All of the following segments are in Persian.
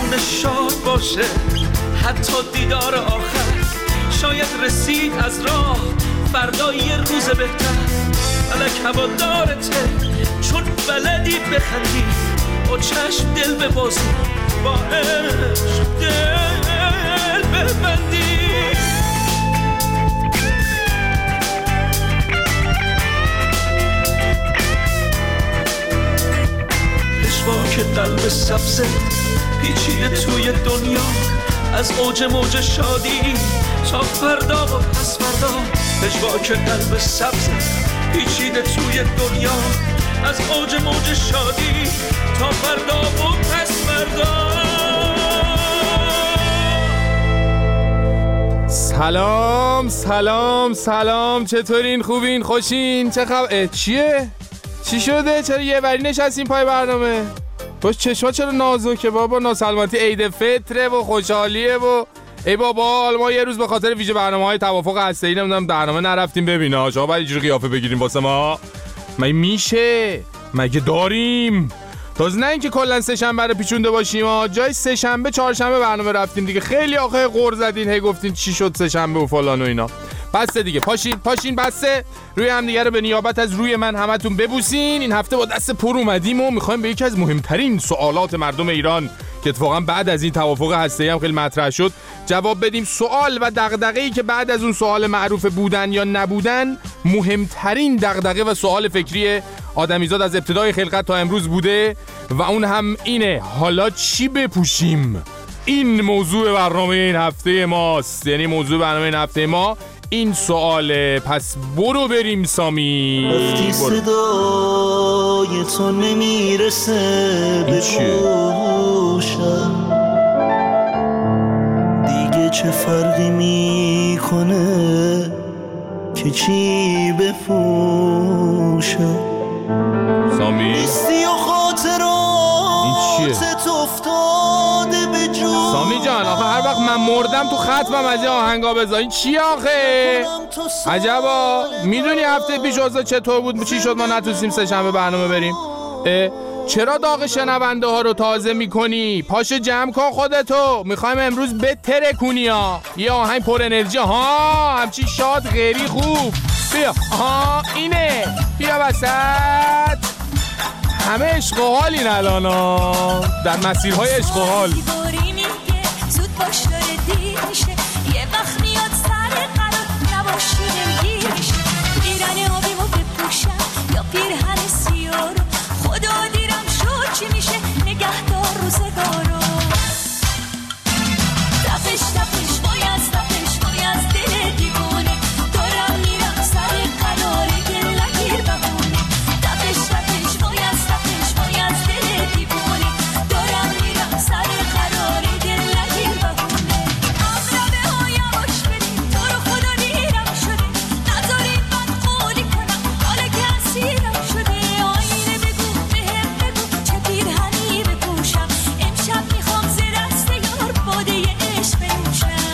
خونه شاد باشه، حتی دیدار آخر شاید رسید از راه، فردا یه روز بهتر. فلک هوادارته چون بلدی بخندی، با چشم دل ببازی، با عشق دل ببندی. پشواک قلب سبزه پیچیده توی دنیا، از اوج موج شادی تا فردا و پس فردا. پشواک قلب سبزه پیچیده توی دنیا، از اوج موج شادی تا فردا و پس فردا. سلام سلام سلام، چطورین؟ خوبین؟ خوشین؟ چه خبر؟ چیه؟ چی شده؟ چرا یه وری نشستین پای برنامه؟ باش چشما چرا نازکه بابا؟ ناسلامتی عید فطره و خوشحالیه و ای بابا ما یه روز به خاطر ویژه برنامه‌های توافق هسته‌ای نمیدونم برنامه نرفتیم ببینا. شما باید اینجوری قیافه بگیریم واسه ما؟ مگه میشه؟ مگه داریم؟ تازه نه اینکه کلا سه شنبه رو پیچونده باشیم ها، جای سه شنبه چهار شنبه برنامه رفتیم دیگه. خیلی آخه قور زدین، هی گفتین چی شد سه شنبه و فلان و اینا. بسته دیگه، پاشین بسته. روی هم دیگه رو به نیابت از روی من همتون ببوسین. این هفته با دست پر اومدیم و میخوایم به یکی از مهمترین سوالات مردم ایران که اتفاقا بعد از این توافق هسته‌ای هم خیلی مطرح شد جواب بدیم. سوال و دغدغه‌ای که بعد از اون سوال معروف بودن یا نبودن مهمترین دغدغه و سوال فکری آدمیزاد از ابتدای خلقت تا امروز بوده و اون هم اینه: حالا چی بپوشیم؟ این موضوع برنامه این هفته ماست. یعنی موضوع برنامه این هفته ما این سواله. پس برو بریم سامی. وقتی صدای تو نمیرسه به گوشم، دیگه چه فرقی میکنه که چی بپوشم؟ سامی نیستی و خاطرات افتاده به جو. سامی جان آخه هر وقت من مردم تو ختمم از این آهنگا بذار. این چی آخه؟ عجبا. میدونی هفته پیش اوضاع چطور بود؟ چی شد ما نتونستیم سه شنبه برنامه بریم؟ چرا داغ شنونده ها رو تازه میکنی؟ پاشو جمع کن خودتو، میخوایم امروز بترکونی ها. یه آهنگ پر انرژی ها، همچی شاد غیری خوب. بیا اینه، بیا وسط. همه عشق و حالین الان ها، در مسیرهای عشق و حال. زود باش داره دیر میشه، یه وقت میاد سر قرار نباشی دلگیر میشه. پیرن آبیمو بپوشم یا پیرهن سیارو، خدا دیرم شد چی میشه، نگهدار روزگارو. تپش تپش وای از دل دیوونه، دارم میرم سر قرار گل نگیر بمونه. تپش تپش وای از دل دیوونه، دارم میرم سر قرار گل نگیر بمونه. عقربه ها یواش بریم، تو رو خدا دیرم شده، نذارین من قولی کنم حالا که اسیرم شده. آینه بگو بهم بگو چه پیرهنی بپوشم، امشب میخوام ز دست یار باده عشق بنوشم.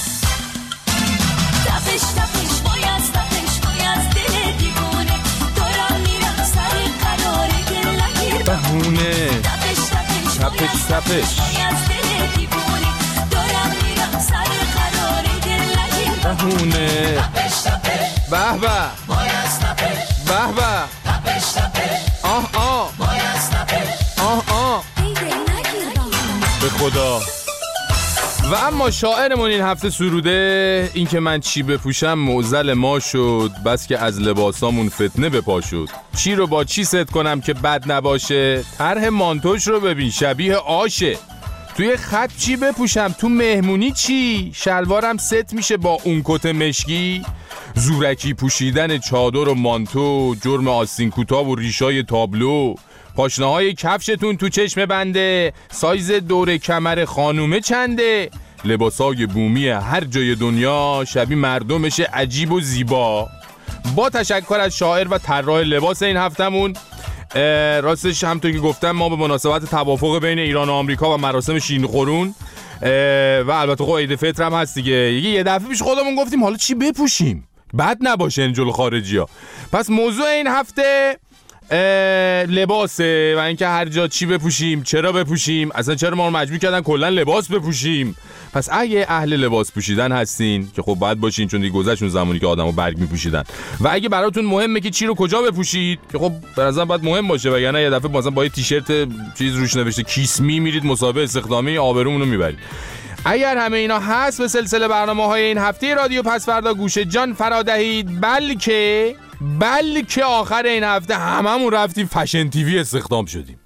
تپش تپش وای از دل دیوونه، دارم میرم سر قرار گل نگیر بهونه. تپش تپش تپش وای از دل دیوونه، دارم میرم سر قرار گل نگیر بهونه. تپش تپش به به وای از تپش به به تپش تپش آه وای از تپش آه ای گل نگیر به خدا. و اما شاعرمون این هفته سروده این که من چی بپوشم معضل ما شد، بس که از لباسامون فتنه به پا شد. چی رو با چی ست کنم که بد نباشه؟ طرح مانتوش رو ببین شبیه آشه. توی خط چی بپوشم؟ تو مهمونی چی؟ شلوارم ست میشه با اون کت مشکی؟ زورکی پوشیدن چادر و مانتو، جرم آستین کوتاه و ریشای تابلو. پاشنه‌های کفشتون تو چشم بنده، سایز دور کمر خانومه چنده؟ لباسای بومی هر جای دنیا شبیه مردمش عجیب و زیبا. با تشکر از شاعر و طراح لباس این هفتمون. راستش همونطور که گفتم ما به مناسبت توافق بین ایران و آمریکا و مراسم شیرین خورون و البته خب عید فطر هم هست دیگه، یه دفعه پیش خودمون گفتیم حالا چی بپوشیم بد نباشه این جلو خارجی ها. پس موضوع این هفته لباسه و اینکه هر جا چی بپوشیم، چرا بپوشیم، اصلا چرا ما رو مجبور کردن کلا لباس بپوشیم. پس اگه اهل لباس پوشیدن هستین که خب باید باشین، چون دیگه گذشتون زمانی که آدمو برگ میپوشیدن، و اگه براتون مهمه که چی رو کجا بپوشید که خب به نظرم باید مهم باشه، وگرنه یه دفعه مثلا با یه تیشرت چیز روش نوشته کیسمی میرید مسابقه استخدامی، آبرومون رو میبرید. اگر همه اینا هست به سلسله برنامه‌های این هفته رادیو پس فردا گوش جان فرا دهید، بلکه آخر این هفته هممون رفتیم فشن تیوی استخدام شدیم.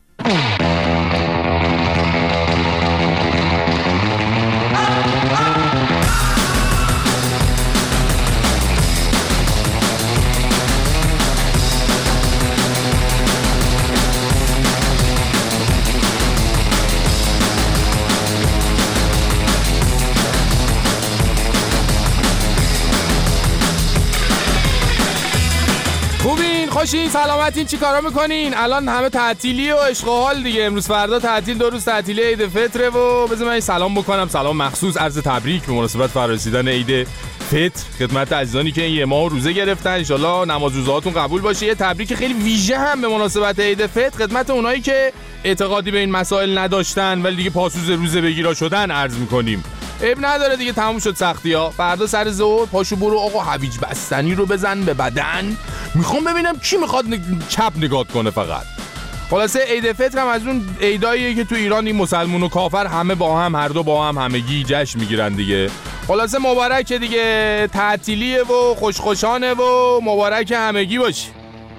خوشین، سلامتین، چی کارا میکنین؟ الان همه تعطیلی و عشق و حال دیگه. امروز فردا تعطیل، 2 روز تعطیلی عید فطره و بذار من سلام بکنم، سلام مخصوص عرض تبریک به مناسبت فرارسیدن عید فطر خدمت عزیزانی که یه ماه روزه گرفتن. ان شاءالله نماز روزهاتون قبول باشه. یه تبریک خیلی ویژه هم به مناسبت عید فطر خدمت اونایی که اعتقادی به این مسائل نداشتن ولی دیگه پاسوز روزه بگیرا شدن عرض میکنیم. عیب نداره دیگه، تموم شد سختی‌ها. فردا سر ظهر پاشو برو آقا هویج بستنی رو بزن به بدن، میخوام ببینم کی میخواد چپ نگاه کنه فقط. خلاصه عید فطر هم از اون عیداییه که تو ایران این مسلمون و کافر همه با هم، هر دو با هم همگی جشن میگیرن دیگه. خلاصه مبارکه دیگه، تعطیلیه و خوشخوشانه و مبارک همگی باشی.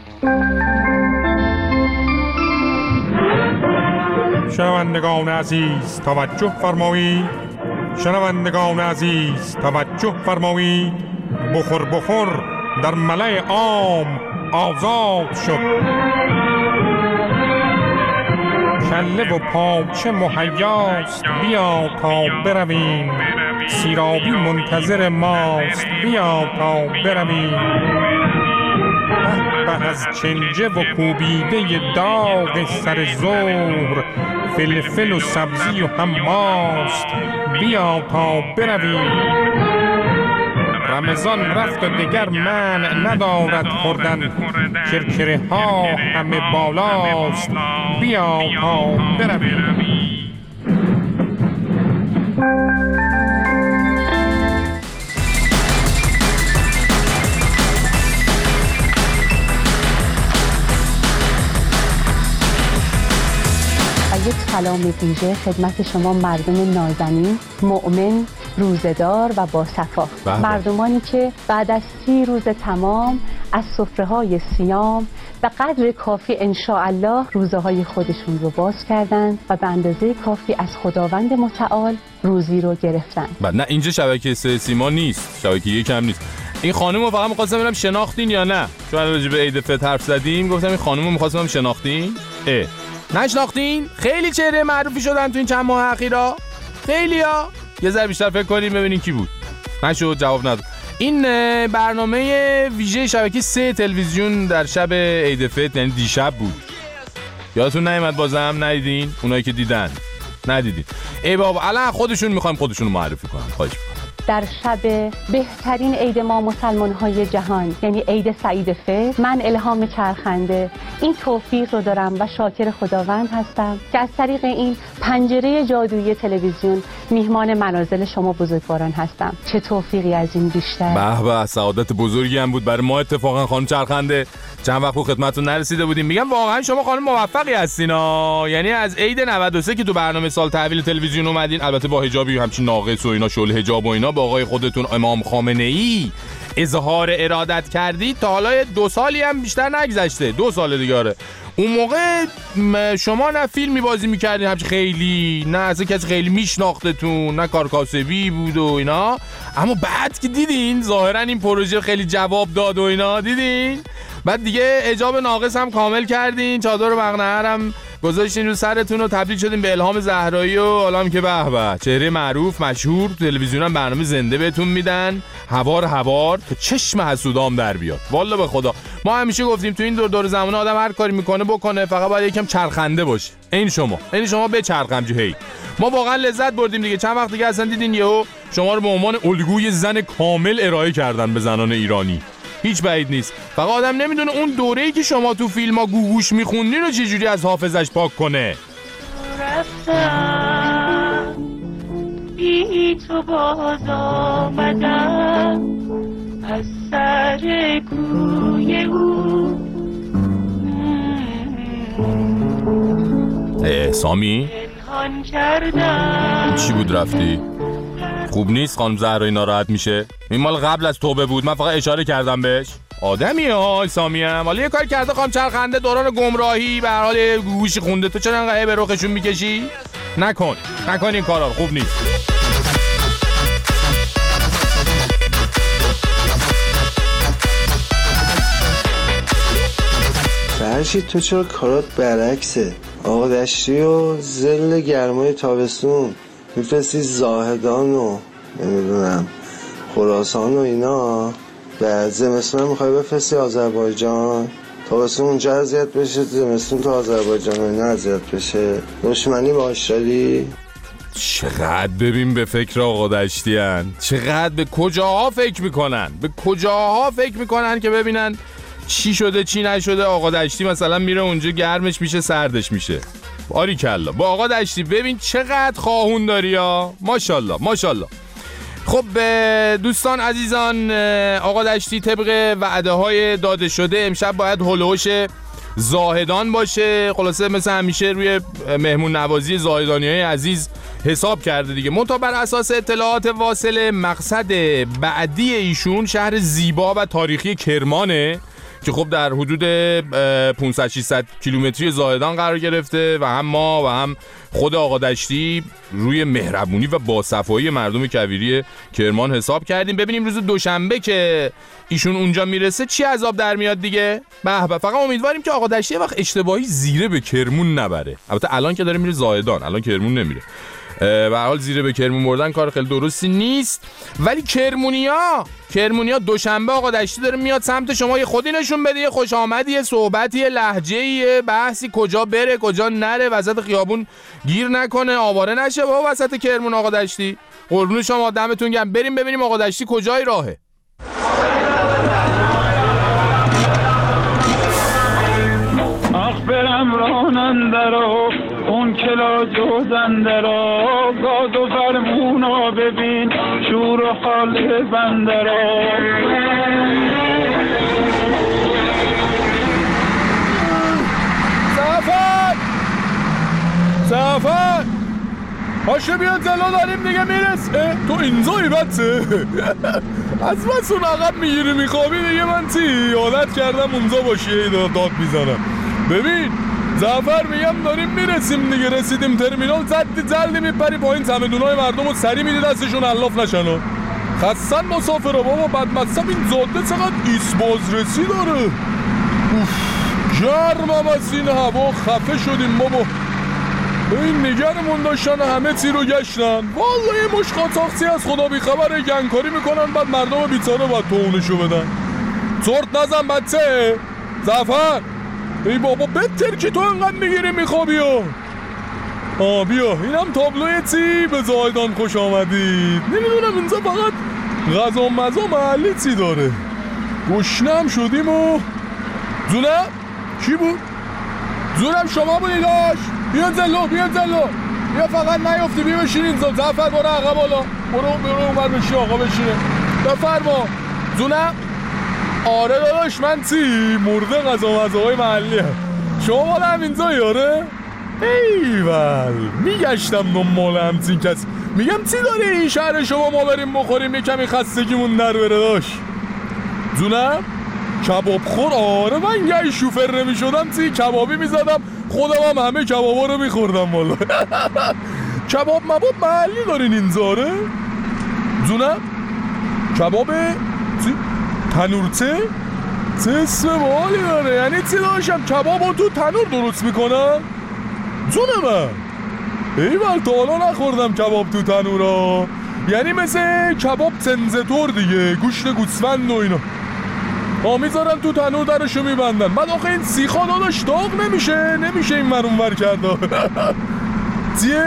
شنوندگان عزیز توجه فرمایید، شنوندگان عزیز توجه فرمایید، بخور در ملأ عام آزاد شد. کله و پاچه مهیاست، بیا تا برویم، سیرابی منتظر ماست، بیا تا برویم. به از چنجه و کوبیده داغ سر ظهر، فلفل و سبزی و هم ماست، بیا تا برویم. رمضان رفت و دگر من ندارد خوردن، کرکره ها همه بالاست، بیا تا برویم. یک سلام ویژه خدمت شما مردم نازنین، مؤمن، روزدار و با صفا، مردمانی که بعد از 30 روز تمام از سفره‌های صیام به قدر کافی انشاءالله روزه‌های خودشون رو باز کردند و به اندازه کافی از خداوند متعال روزی رو گرفتن. نه اینجا شبکه 3 سیما نیست، شبکه 1 هم نیست. این خانم رو فقط می‌خواستم ببینم شناختین یا نه، چون راجع به عید فطر حرف زدیم، گفتم این خانم رو می‌خواستم شناختین؟ نشناختین؟ خیلی چهره معروفی شدن تو این چند ماه اخیرا، خیلیا. یه ذره بیشتر فکر کنیم ببینین کی بود. نشد، جواب نداد. این برنامه ویژه شبکه 3 تلویزیون در شب عید فطر، یعنی دیشب بود. یادتون نیامد بازم؟ ندیدین؟ اونایی که دیدن ندیدین. ای بابا الان خودشون میخوایم خودشون رو معرفی کنن. خواهش می‌کنم. در شب بهترین عید ما مسلمان‌های جهان، یعنی عید سعید فطر، من الهام چرخنده این توفیق رو دارم و شاکر خداوند هستم که از طریق این پنجره جادویی تلویزیون میهمان منازل شما بزرگواران هستم. چه توفیقی از این بیشتر. به به، سعادت بزرگی هم بود برای ما اتفاقا خانم چرخنده. چند وقت خدمتتون نرسیده بودیم. میگم واقعا شما خانم موفقی هستین ها. یعنی از عید 93 که تو برنامه سال تحویل تلویزیون اومدین، البته با حجابی همچین ناقص و اینا، شل حجاب و اینا، با آقای خودتون امام خامنه‌ای اظهار ارادت کردید، تا حالا 2 سالی هم بیشتر نگذشته، 2 سال دیگه. اون موقع شما نه فیلمی بازی میکردین همچین خیلی، نه اصلا کسی خیلی میشناختتون، نه کارکاسبی بود و اینا. اما بعد که دیدین ظاهرا این پروژه خیلی جواب داد و اینا، دیدین بعد دیگه حجاب ناقص هم کامل کردین، چادر و مقنعه هم گذاشتین رو سرتون و تبدیل شدین به الهام زهرایی و حالا که به به چهره معروف مشهور، تلویزیون هم برنامه زنده بهتون میدن، هوار تا چشم حسودام در بیاد. والله به خدا ما همیشه گفتیم تو این دور زمانه آدم هر کاری میکنه بکنه، فقط باید یکم چرخنده باشه. این شما بچرخم جو. هی ما واقعا لذت بردیم دیگه. چند وقت دیگه اصلا دیدین یهو شما رو به عنوان الگوی زن کامل ارائه کردن به زنان ایرانی. هیچ بعید نیست. فقط آدم نمیدونه اون دوره‌ای که شما تو فیلم‌ها گوگوش میخوندین رو چجوری از حافظش پاک کنه. رفتم بی تو باز آمدم از سر کوی او. سامی چی بود رفتی؟ خوب نیست خانم زهرایی ناراحت میشه. این مال قبل از توبه بود، من فقط اشاره کردم بهش. آدمیه ها سامی هم حالا یه کار کرده خانم چرخنده دوران گمراهی به هر حال گوشی خونده. تو چرا انقدر به رخشون میکشی؟ نکن این کارا خوب نیست. فرشید تو چرا کارات برعکسه؟ آقا دشتی و زل گرمای تابستون میفرستی زاهدان و نمیدونم خراسان و اینا، بعد زمستون میخوای بفرستی آذربایجان، تابستون اونجا اذیت بشه، زمستون تو آذربایجان و اینا اذیت بشه. دشمنی باهاش داری؟ چقدر ببین به فکر آقا دشتی هن، چقدر به کجاها فکر میکنن که ببینن چی شده چی نشده. آقا دشتی مثلا میره اونجا گرمش میشه سردش میشه. باریکلا با آقا دشتی ببین چقدر خواهون داری ها. ماشاءالله. خب دوستان عزیزان، آقا دشتی طبق وعده های داده شده امشب باید هلوش زاهدان باشه. خلاصه مثل همیشه روی مهمون نوازی زاهدانی های عزیز حساب کرده دیگه. منتها بر اساس اطلاعات واصله مقصد بعدی ایشون شهر زیبا و تاریخی کرمانه که خب در حدود 500-600 کیلومتری زاهدان قرار گرفته و هم ما و هم خود آقا دشتی روی مهربونی و باصفایی مردم کویری کرمان حساب کردیم. ببینیم روز دوشنبه که ایشون اونجا میرسه چی عذاب در میاد دیگه. به فقط امیدواریم که آقا دشتی وقت اشتباهی زیره به کرمون نبره. البته الان که داره میره زاهدان، الان کرمون نمیره. به هر حال زیره به کرمون بردن کار خیلی درستی نیست. ولی کرمونیا دوشنبه آقا دشتی داره میاد سمت شما. یه خودی نشون بده، یه خوش آمدی، یه صحبتی، یه لهجه‌ای، یه بحثی، کجا بره کجا نره، وسط خیابون گیر نکنه، آواره نشه با وسط کرمون. آقا دشتی قربون شما، دمتون گرم. بریم ببینیم آقا دشتی کجای راهه. آخ برم راننده رو اون کلا جوزنده رو، گاز و فرمونا ببین شور و حال بنده رو. سفر پاشه بیاد جلو داریم دیگه میرسه. تو اینجایی بچه از مسون عقب میگیری میخوابی دیگه. من عادت کردم اونجا باشی داد میزنم. ببین زفر میگم داریم میرسیم دیگه، رسیدیم ترمینال. جلدی میپری پایین، چمدونای مردم رو سری میدی دستشون الاف نشن. خستن مسافرها بابا، بدمستم. این جاده چقدر ایست بازرسی داره. گرمم از این هوا خفه شدیم بابا. این نگرمون داشتن همه چی رو گشتن. والله یه مش قاچاقچی از خدا بیخبره گنگکاری میکنن، بعد مردم بیچاره باید توونشو بدن. چرت نزن بچه. زفر ای بابا بهتر که تو انقدر میگیری میخوابی ها. بیا اینم تابلوی چی به زاهدان خوش آمدید. نمیدونم اینجا فقط غذا مزا محلی چی داره. گشنم شدیم و زونم کی بود؟ زونم شما بودی داشت. بیا جلو بیا فقط نیفتی. بیا بشین اینجا. زفر برو عقب بالا، برو اونور بشی آقا بشینه. بفرما زونم. آره داداش من مرده غذا مزاهای محلی هم. شما مال همینجا یاره؟ ایول میگشتم دنبال همچین کسی. میگم چی داره این شهر شما ما بریم بخوریم یه کمی خستگیمون در بره داشت. جونم کباب خور. آره من یه شوفر نمیشدم کبابی میزدم خودم هم همه کبابا رو میخوردم والا. کباب مباب محلی دارین اینجاره؟ جونم کباب تنورچه؟ چه اسم بالی داره. یعنی چی داشتم کبابو تو تنور درست میکنم؟ جونم ایول تا حالا نخوردم کباب تو تنورا. یعنی مثل کباب تنزتور دیگه، گوشت گوسفند و اینا میذارن تو تنور درشو میبندن. بعد آخه این سیخا داداش داغ نمیشه این ور اونور کرده. چیه؟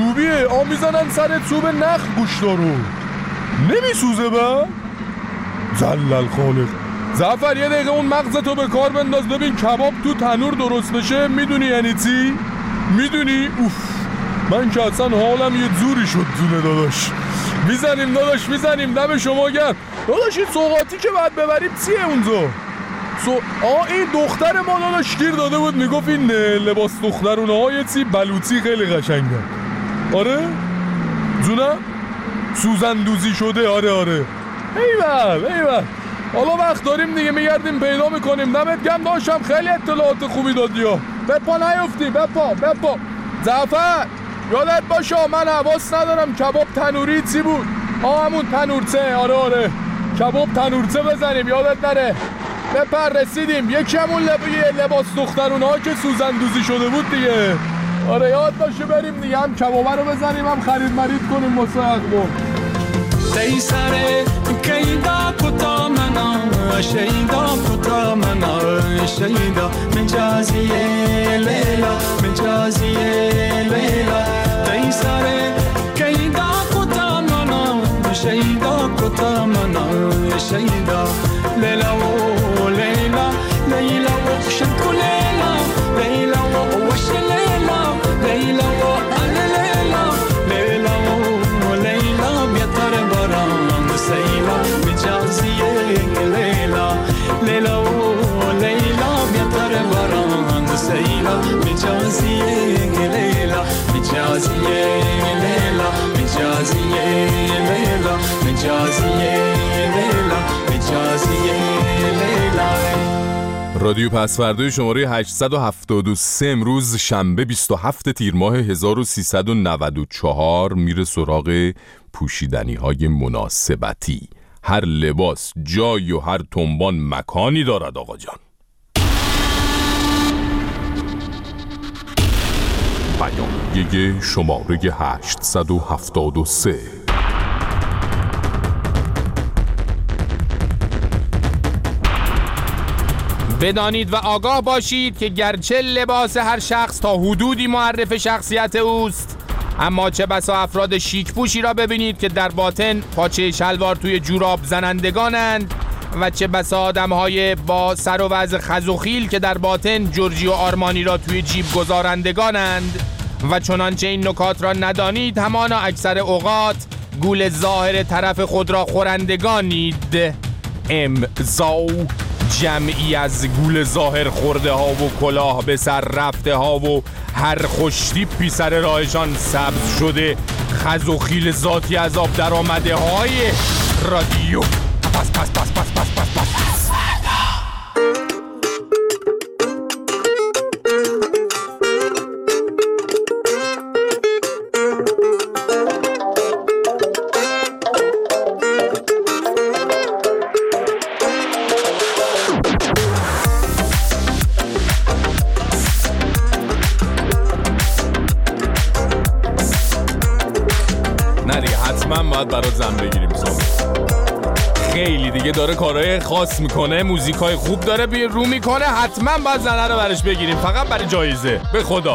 چوبیه. میزنن سر چوب نخ گوشتا رو نمیسوزه. با جلل خالق. زعفر یه دقیقه اون مغزتو به کار بنداز ببین کباب تو تنور درست بشه میدونی یعنی چی؟ میدونی؟ اوف من که اصلا حالم یه جوری شد دونه داداش. میزنیم داداش میزنیم، دم شما گرم داداش. این سوغاتی که باید ببریم چیه اونجا؟ این دختر ما داداش گیر داده بود میگفت این لباس دخترونه های چی بلوچی خیلی قشنگه. آره؟ جونم؟ سوزندوزی شده. آره ایول حالا وقت داریم دیگه میگردیم پیدا میکنیم. دمت گرم داشتم خیلی اطلاعات خوبی دادی ها. بپا نیفتی بپا. زعفر یادت باشه من حواس ندارم کباب تنوری چی بود؟ همون تنورچه. آره کباب تنورچه بزنیم یادت نره. بپر رسیدیم. یکی همون لباس دخترونه ها که سوزندوزی شده بود دیگه. آره یاد باشه بریم دیگه هم کبابه رو بزنیم هم خرید مرید کنیم واسه اخبار. سره کیدا کتا منا شیدا کتا منا شیدا مجازی لیلا مجازی لیلا سره کیدا کتا منا شیدا کتا منا شیدا لیلا و لیلا لیلا و شکو لیلا لیلا و وش لیلا لیلا و ال لیلا لیلا و لیلا بیتر باران سیلا مجازیه لیلا لیلا و لیلا بیتر باران سیلا مجازیه لیلا مجازیه لیلا مجازیه لیلا مجازیه لیلا مجازیه لیلا. رادیو پسوردوی شماره 873 امروز شنبه 27 تیر ماه 1394 میره سراغ پوشیدنی های مناسبتی. هر لباس جای و هر تنبان مکانی دارد آقا جان. بیانیه شماره 873. بدانید و آگاه باشید که گرچه لباس هر شخص تا حدودی معرف شخصیت اوست، اما چه بسا افراد شیک پوشی را ببینید که در باطن پاچه شلوار توی جوراب زنندگانند و چه بسا آدم‌های با سر و وضع خزوخیل که در باطن جورجی و آرمانی را توی جیب گذارندگانند و چنانچه این نکات را ندانید همانا اکثر اوقات گول ظاهر طرف خود را خورندگانید. امضا جمعی از گول ظاهر خورده ها و کلاه به سر رفته ها و هر خوشتیپی سر راهشان سبز شده خز و خیل ذاتی از آب در آمده های رادیو پس باید برات زن بگیریم سامی. خیلی دیگه داره کارهای خاص میکنه، موزیکای خوب داره رو میکنه، حتما باید زنه رو برش بگیریم فقط برای جایزه. به خدا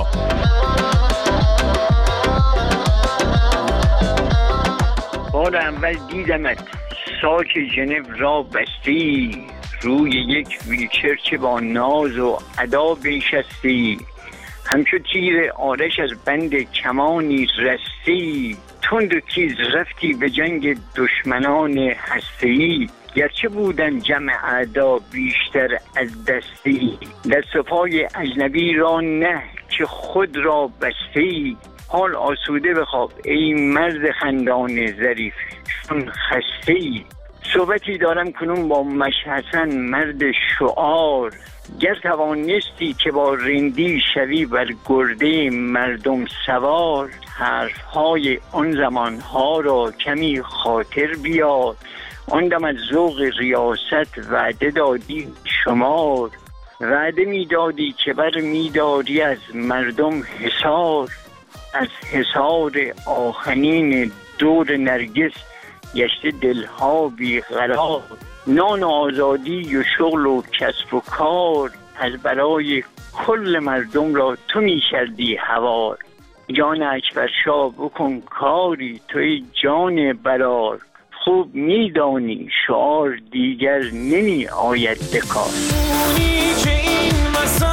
بار اول دیدمت ساک ژنو را بستی، روی یک ویلچر که با ناز و ادا بنشستی، همچو تیر آرش از بند کمانی رستی، تند و تیز رفتی به جنگ دشمنان هسته‌ای، گرچه بودن جمع اعدا بیشتر از دستی، در صفای اجنبی را نه که خود را بستی، حال آسوده بخواب ای مرد خندان ظریف چون خسته‌ای. صحبتی دارم کنون با مشحسن مرد شعار، گر توانستی که با رندی شوی بر گرده مردم سوار، حرفهای آن زمانها را کمی خاطر بیار، آن دم از ذوق ریاست وعده دادی شمار، وعده میدادی که بر میداری از مردم حصار، از حصار آهنین دور نرگس گشته دلها بیقرار، نان و آزادی و شغل و کسب و کار، از برای کل مردم را تو می کردی هوار، جان اکبر شاه بکن کاری توی جان برار، خوب میدانی شعار دیگر نمی آید به کار. اونی که این وسط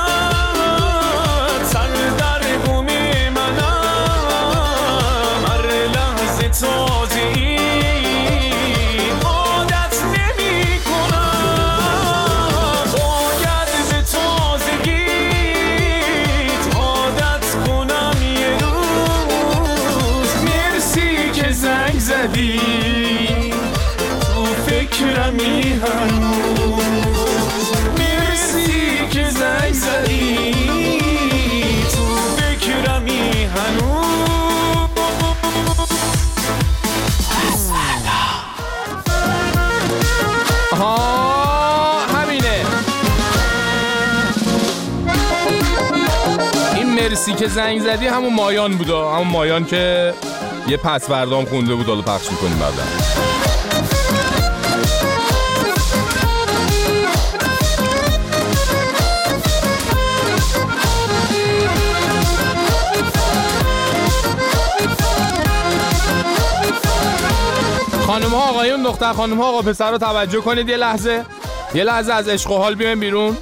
سر در بوم منم، هر لحظه تازه‌ای عادت نمی کنم، باید به تازگیت عادت کنم یه روز. مرسی که زنگ زدی تو فکرمی هنوز، مرسی که زنگ زدی تو فکرمی هنوز. همینه این مرسی که زنگ زدی همون مایان بودا، همون مایان که یه پسوردام خونده بود، حالا پخش میکنیم بعدا. خانم ها آقایون، دختر خانم ها آقا پسر رو توجه کنید یه لحظه از عشق و حال بیایم بیرون.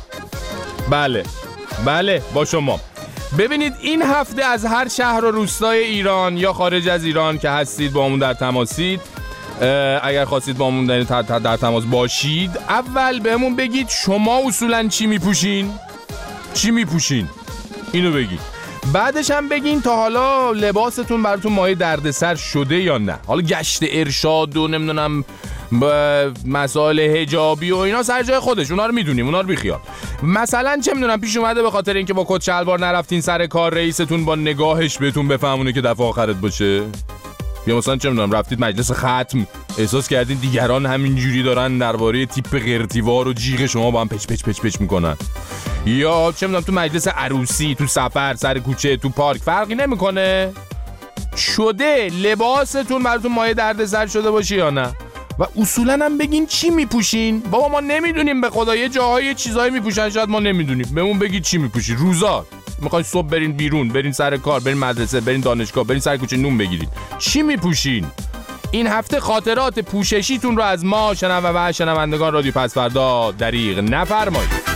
بله با شما. ببینید این هفته از هر شهر و روستای ایران یا خارج از ایران که هستید با همون در تماسید، اگر خواستید با همون در تماس باشید، اول بهمون بگید شما اصولا چی میپوشین اینو بگید. بعدش هم بگین تا حالا لباستون براتون مایه دردسر شده یا نه. حالا گشت ارشاد و نمیدونم مسائل حجابی و اینا سر جای خودش، اونا رو میدونیم، اونا رو بیخیال. مثلا چه میدونم پیش اومده به خاطر اینکه با کت شلوار نرفتین سر کار، رئیستون با نگاهش بهتون بفهمونه که دفعه آخرت باشه؟ یا مثلا چه میدونم رفتید مجلس ختم، احساس کردین دیگران همین جوری دارن درباره تیپ قرتیوار و جیغ شما با هم پچ میکنن. یا چه میدونم تو مجلس عروسی، تو سفر، سر کوچه، تو پارک، فرقی نمیکنه شده لباستون براتون مایه دردسر شده باشه یا نه. و اصولا هم بگین چی میپوشین. بابا ما نمیدونیم به خدا، یه جاهای چیزایی میپوشن شاید ما نمیدونیم، بهمون بگید چی میپوشین. روزا میخواین صبح برین بیرون، برین سر کار، برین مدرسه، برین دانشگاه، برین سر کوچه نون بگیرید، چی میپوشین؟ این هفته خاطرات پوششیتون رو از ما شنوندگان رادیو پسوردا دریغ نفرمایید.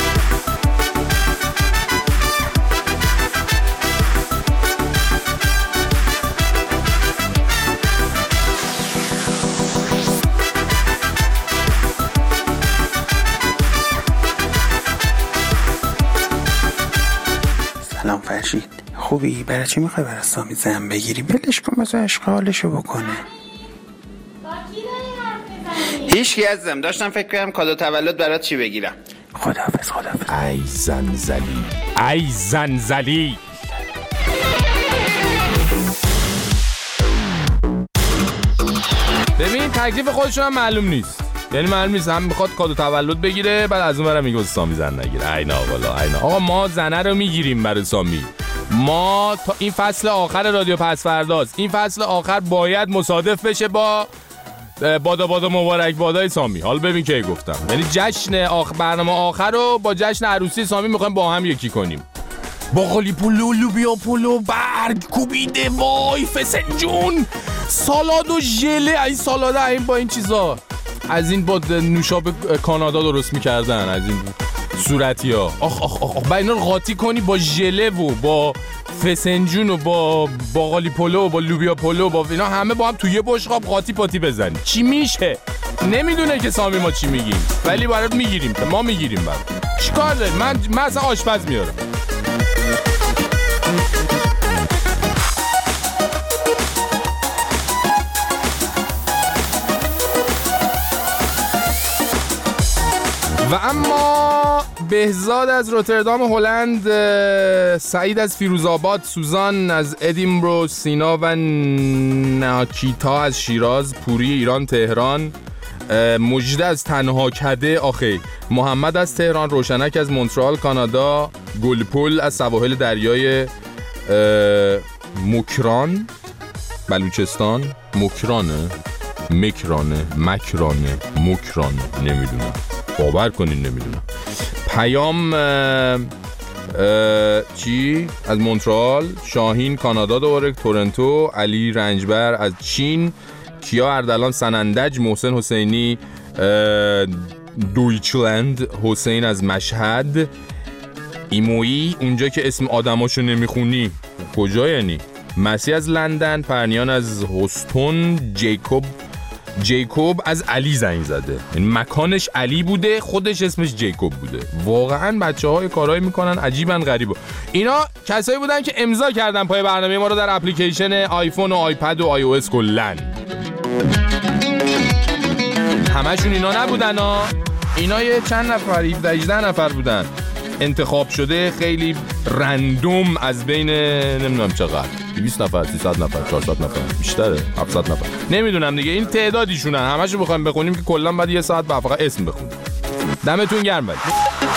سلام فرشید، خوبی؟ برای چی میخوای برای سامی زن بگیری؟ بلش کن مثلا اشغالشو بکنه. هیچ کی ازم داشتم فکر کنم کادو تولد برات چی بگیرم. خداحافظ. ای زنزلی. ببین تکلیف خودشون هم معلوم نیست، یعنی معلوم نیست، هم میخواد کادو تولد بگیره بعد از اون برم میگه سامی زن نگیره. اینا آقا ما زنه رو میگیریم برای سامی. ما تا این فصل آخر رادیو پسورداست، این فصل آخر باید مصادف بشه با بادا مبارک بادای سامی. حالا ببین کی گفتم، یعنی جشن برنامه آخر رو با جشن عروسی سامی میخوایم با هم یکی کنیم. باقالی پلو، لوبیا پلو، برگ کوبیده، وای فسنجون، سالاد و ژله. این سالاد این با این چیزا از این با نوشابه کانادا درست میکردن، از این صورتی ها. آخ با اینا رو قاطی کنی با ژله و با فسنجون و با باقالی پلو و با لوبیا پلو، با اینا همه با هم توی یه بشقاب قاطی پاتی بزنی، چی میشه؟ نمیدونه که سامی ما چی میگیم، ولی برات میگیریم، ما میگیریم. برات چیکار داری؟ من اصلا آشپز میارم. و اما بهزاد از روتردام هلند، سعید از فیروزآباد، سوزان از ادینبرو، سینا و ناکیتا از شیراز، پوری ایران تهران، مجده از تنها کده آخی، محمد از تهران، روشنک از مونترال کانادا، گلپل از سواحل دریای مکران بلوچستان، مکرانه نمیدونم، باور کنین نمیدونم. پیام چی از مونترال، شاهین کانادا، دوباره تورنتو، علی رنجبر از چین، کیا اردلان سنندج، محسن حسینی دویچلند، حسین از مشهد، ایمویی اونجا که اسم آدماشو نمیخونی کجا یعنی، مسیح از لندن، پرنیان از هستون، جیکوب از علی زنگ زده، یعنی مکانش علی بوده خودش اسمش جیکوب بوده. واقعا بچه‌ها کارایی میکنن عجیبن غریبا. اینا کسایی بودن که امضا کردن پای برنامه ما رو در اپلیکیشن آیفون و آیپد و آی او اس کلن. همشون اینا نبودن ها، اینا یه چند نفر 17 نفر بودن انتخاب شده، خیلی رندوم از بین نمیدونم چقدر 200 نفر 300 نفر 400 نفر بیشتره 700 نفر نمیدونم دیگه، این تعدادیشونن. همشو بخوایم بخونیم که کلا بعد یه ساعت فقط اسم بخونیم. دمتون گرم. ولی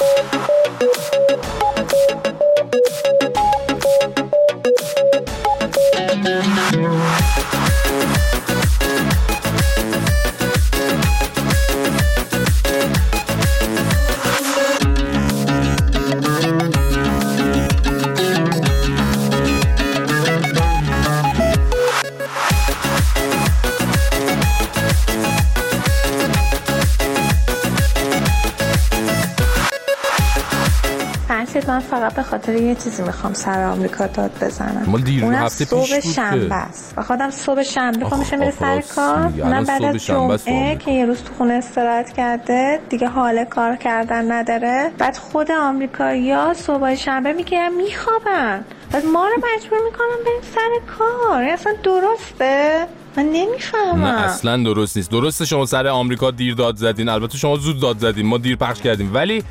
من فقط به خاطر یه چیزی میخوام سر آمریکا داد بزنم. اونم صبح شنبه است و خودم صبح شنبه خودم میره سر کار. اونم بعد از جمعه که یه روز تو خونه استراحت کرده دیگه حال کار کردن نداره. بعد خود آمریکایی‌ها صبح شنبه میگن میخوابن، بعد ما رو مجبور میکنن بریم سر کار. اصلا درسته؟ من نمیفهمم. نه اصلا درست نیست. درسته شما سر آمریکا دیر داد زدین، البته شما زود داد زدین، ما دیر پخش کردیم، ولی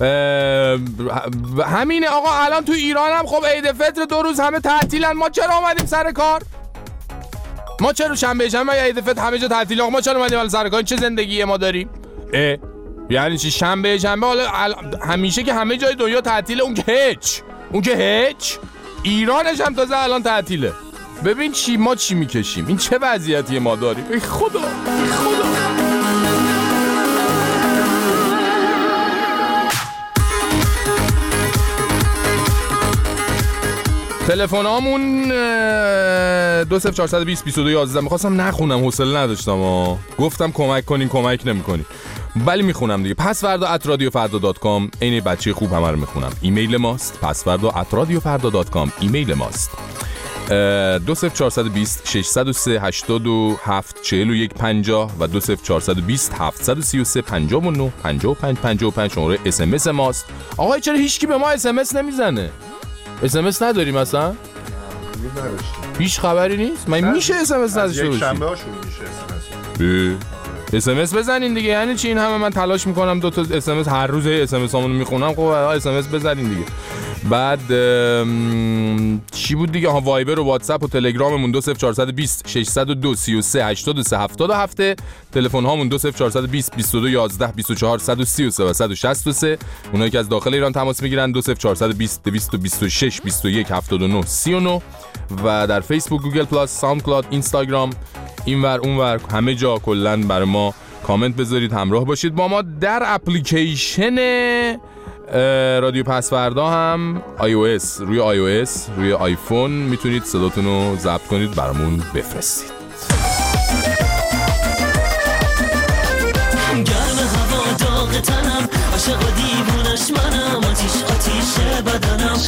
همینه آقا. الان تو ایران هم خب عید فطر 2 روز همه تعطیلن، ما چرا اومدیم سر کار؟ ما چرا شنبه عید فطر همه جا تعطیل، آقا ما چرا اومدیم الان سر کار؟ چه زندگیه ما داریم؟ یعنی چی شنبه حالا همیشه که همه جای دنیا تعطیله، اون که هیچ ایرانش هم تازه الان تعطیله. ببین ما چی میکشیم، این چه وضعیتی ما داریم. ای خدا تلفنامون 20420 2211. میخواستم نخونم، حوصله نداشتم گفتم کمک کنین، کمک نمیکنین، ولی میخونم دیگه. passvarda@radiofarda.com. این بچه خوب همه رو میخونم. ایمیل ماست passvarda@radiofarda.com. ایمیل ماست 20420 603 87 41 50 و 20420 733 59 55 55 شماره اس ام اس ماست. آقا چرا هیچکی به ما اس ام اس نمیزنه؟ اس ام اس نداریم اصلا؟ هیچ خبری نیست؟ من میشه اس ام اس نداشته باشی؟ شنبه هاشون میشه اس ام اس بزنین دیگه. یعنی چی این همه من تلاش میکنم 2 تا اس ام اس هر روز اس ام اس همون میخونم؟ خب اس ام اس بزنین دیگه. بعد چی بود دیگه؟ وایبر و واتساپ و تلگراممون 20420 602 33 83 77. تلفن هامون 20420 22 11 24 133 و 163. اونایی که از داخل ایران تماس میگیرن 20420 226 21 79 39. و در فیسبوک، گوگل پلاس، ساوند کلاود، اینستاگرام، اینور اونور همه جا کلا برای ما کامنت بذارید، همراه باشید با ما. در اپلیکیشن رادیو پسوردا هم iOS، روی iOS روی آیفون میتونید صداتون رو ضبط کنید برامون بفرستید. گرم هوا داغ تنم، عاشق و دیوونش منم، آتیش بدنم.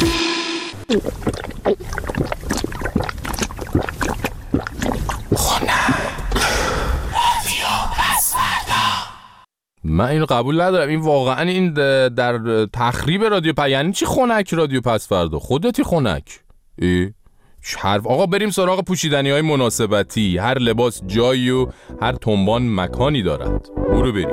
من اینو قبول ندارم. این واقعا این در تخریب رادیو یعنی چی خنک رادیو پسوردا؟ خودتی خنک. حرف آقا. بریم سراغ پوشیدنی‌های مناسبتی. هر لباس جایی و هر تنبان مکانی دارد. برو بریم.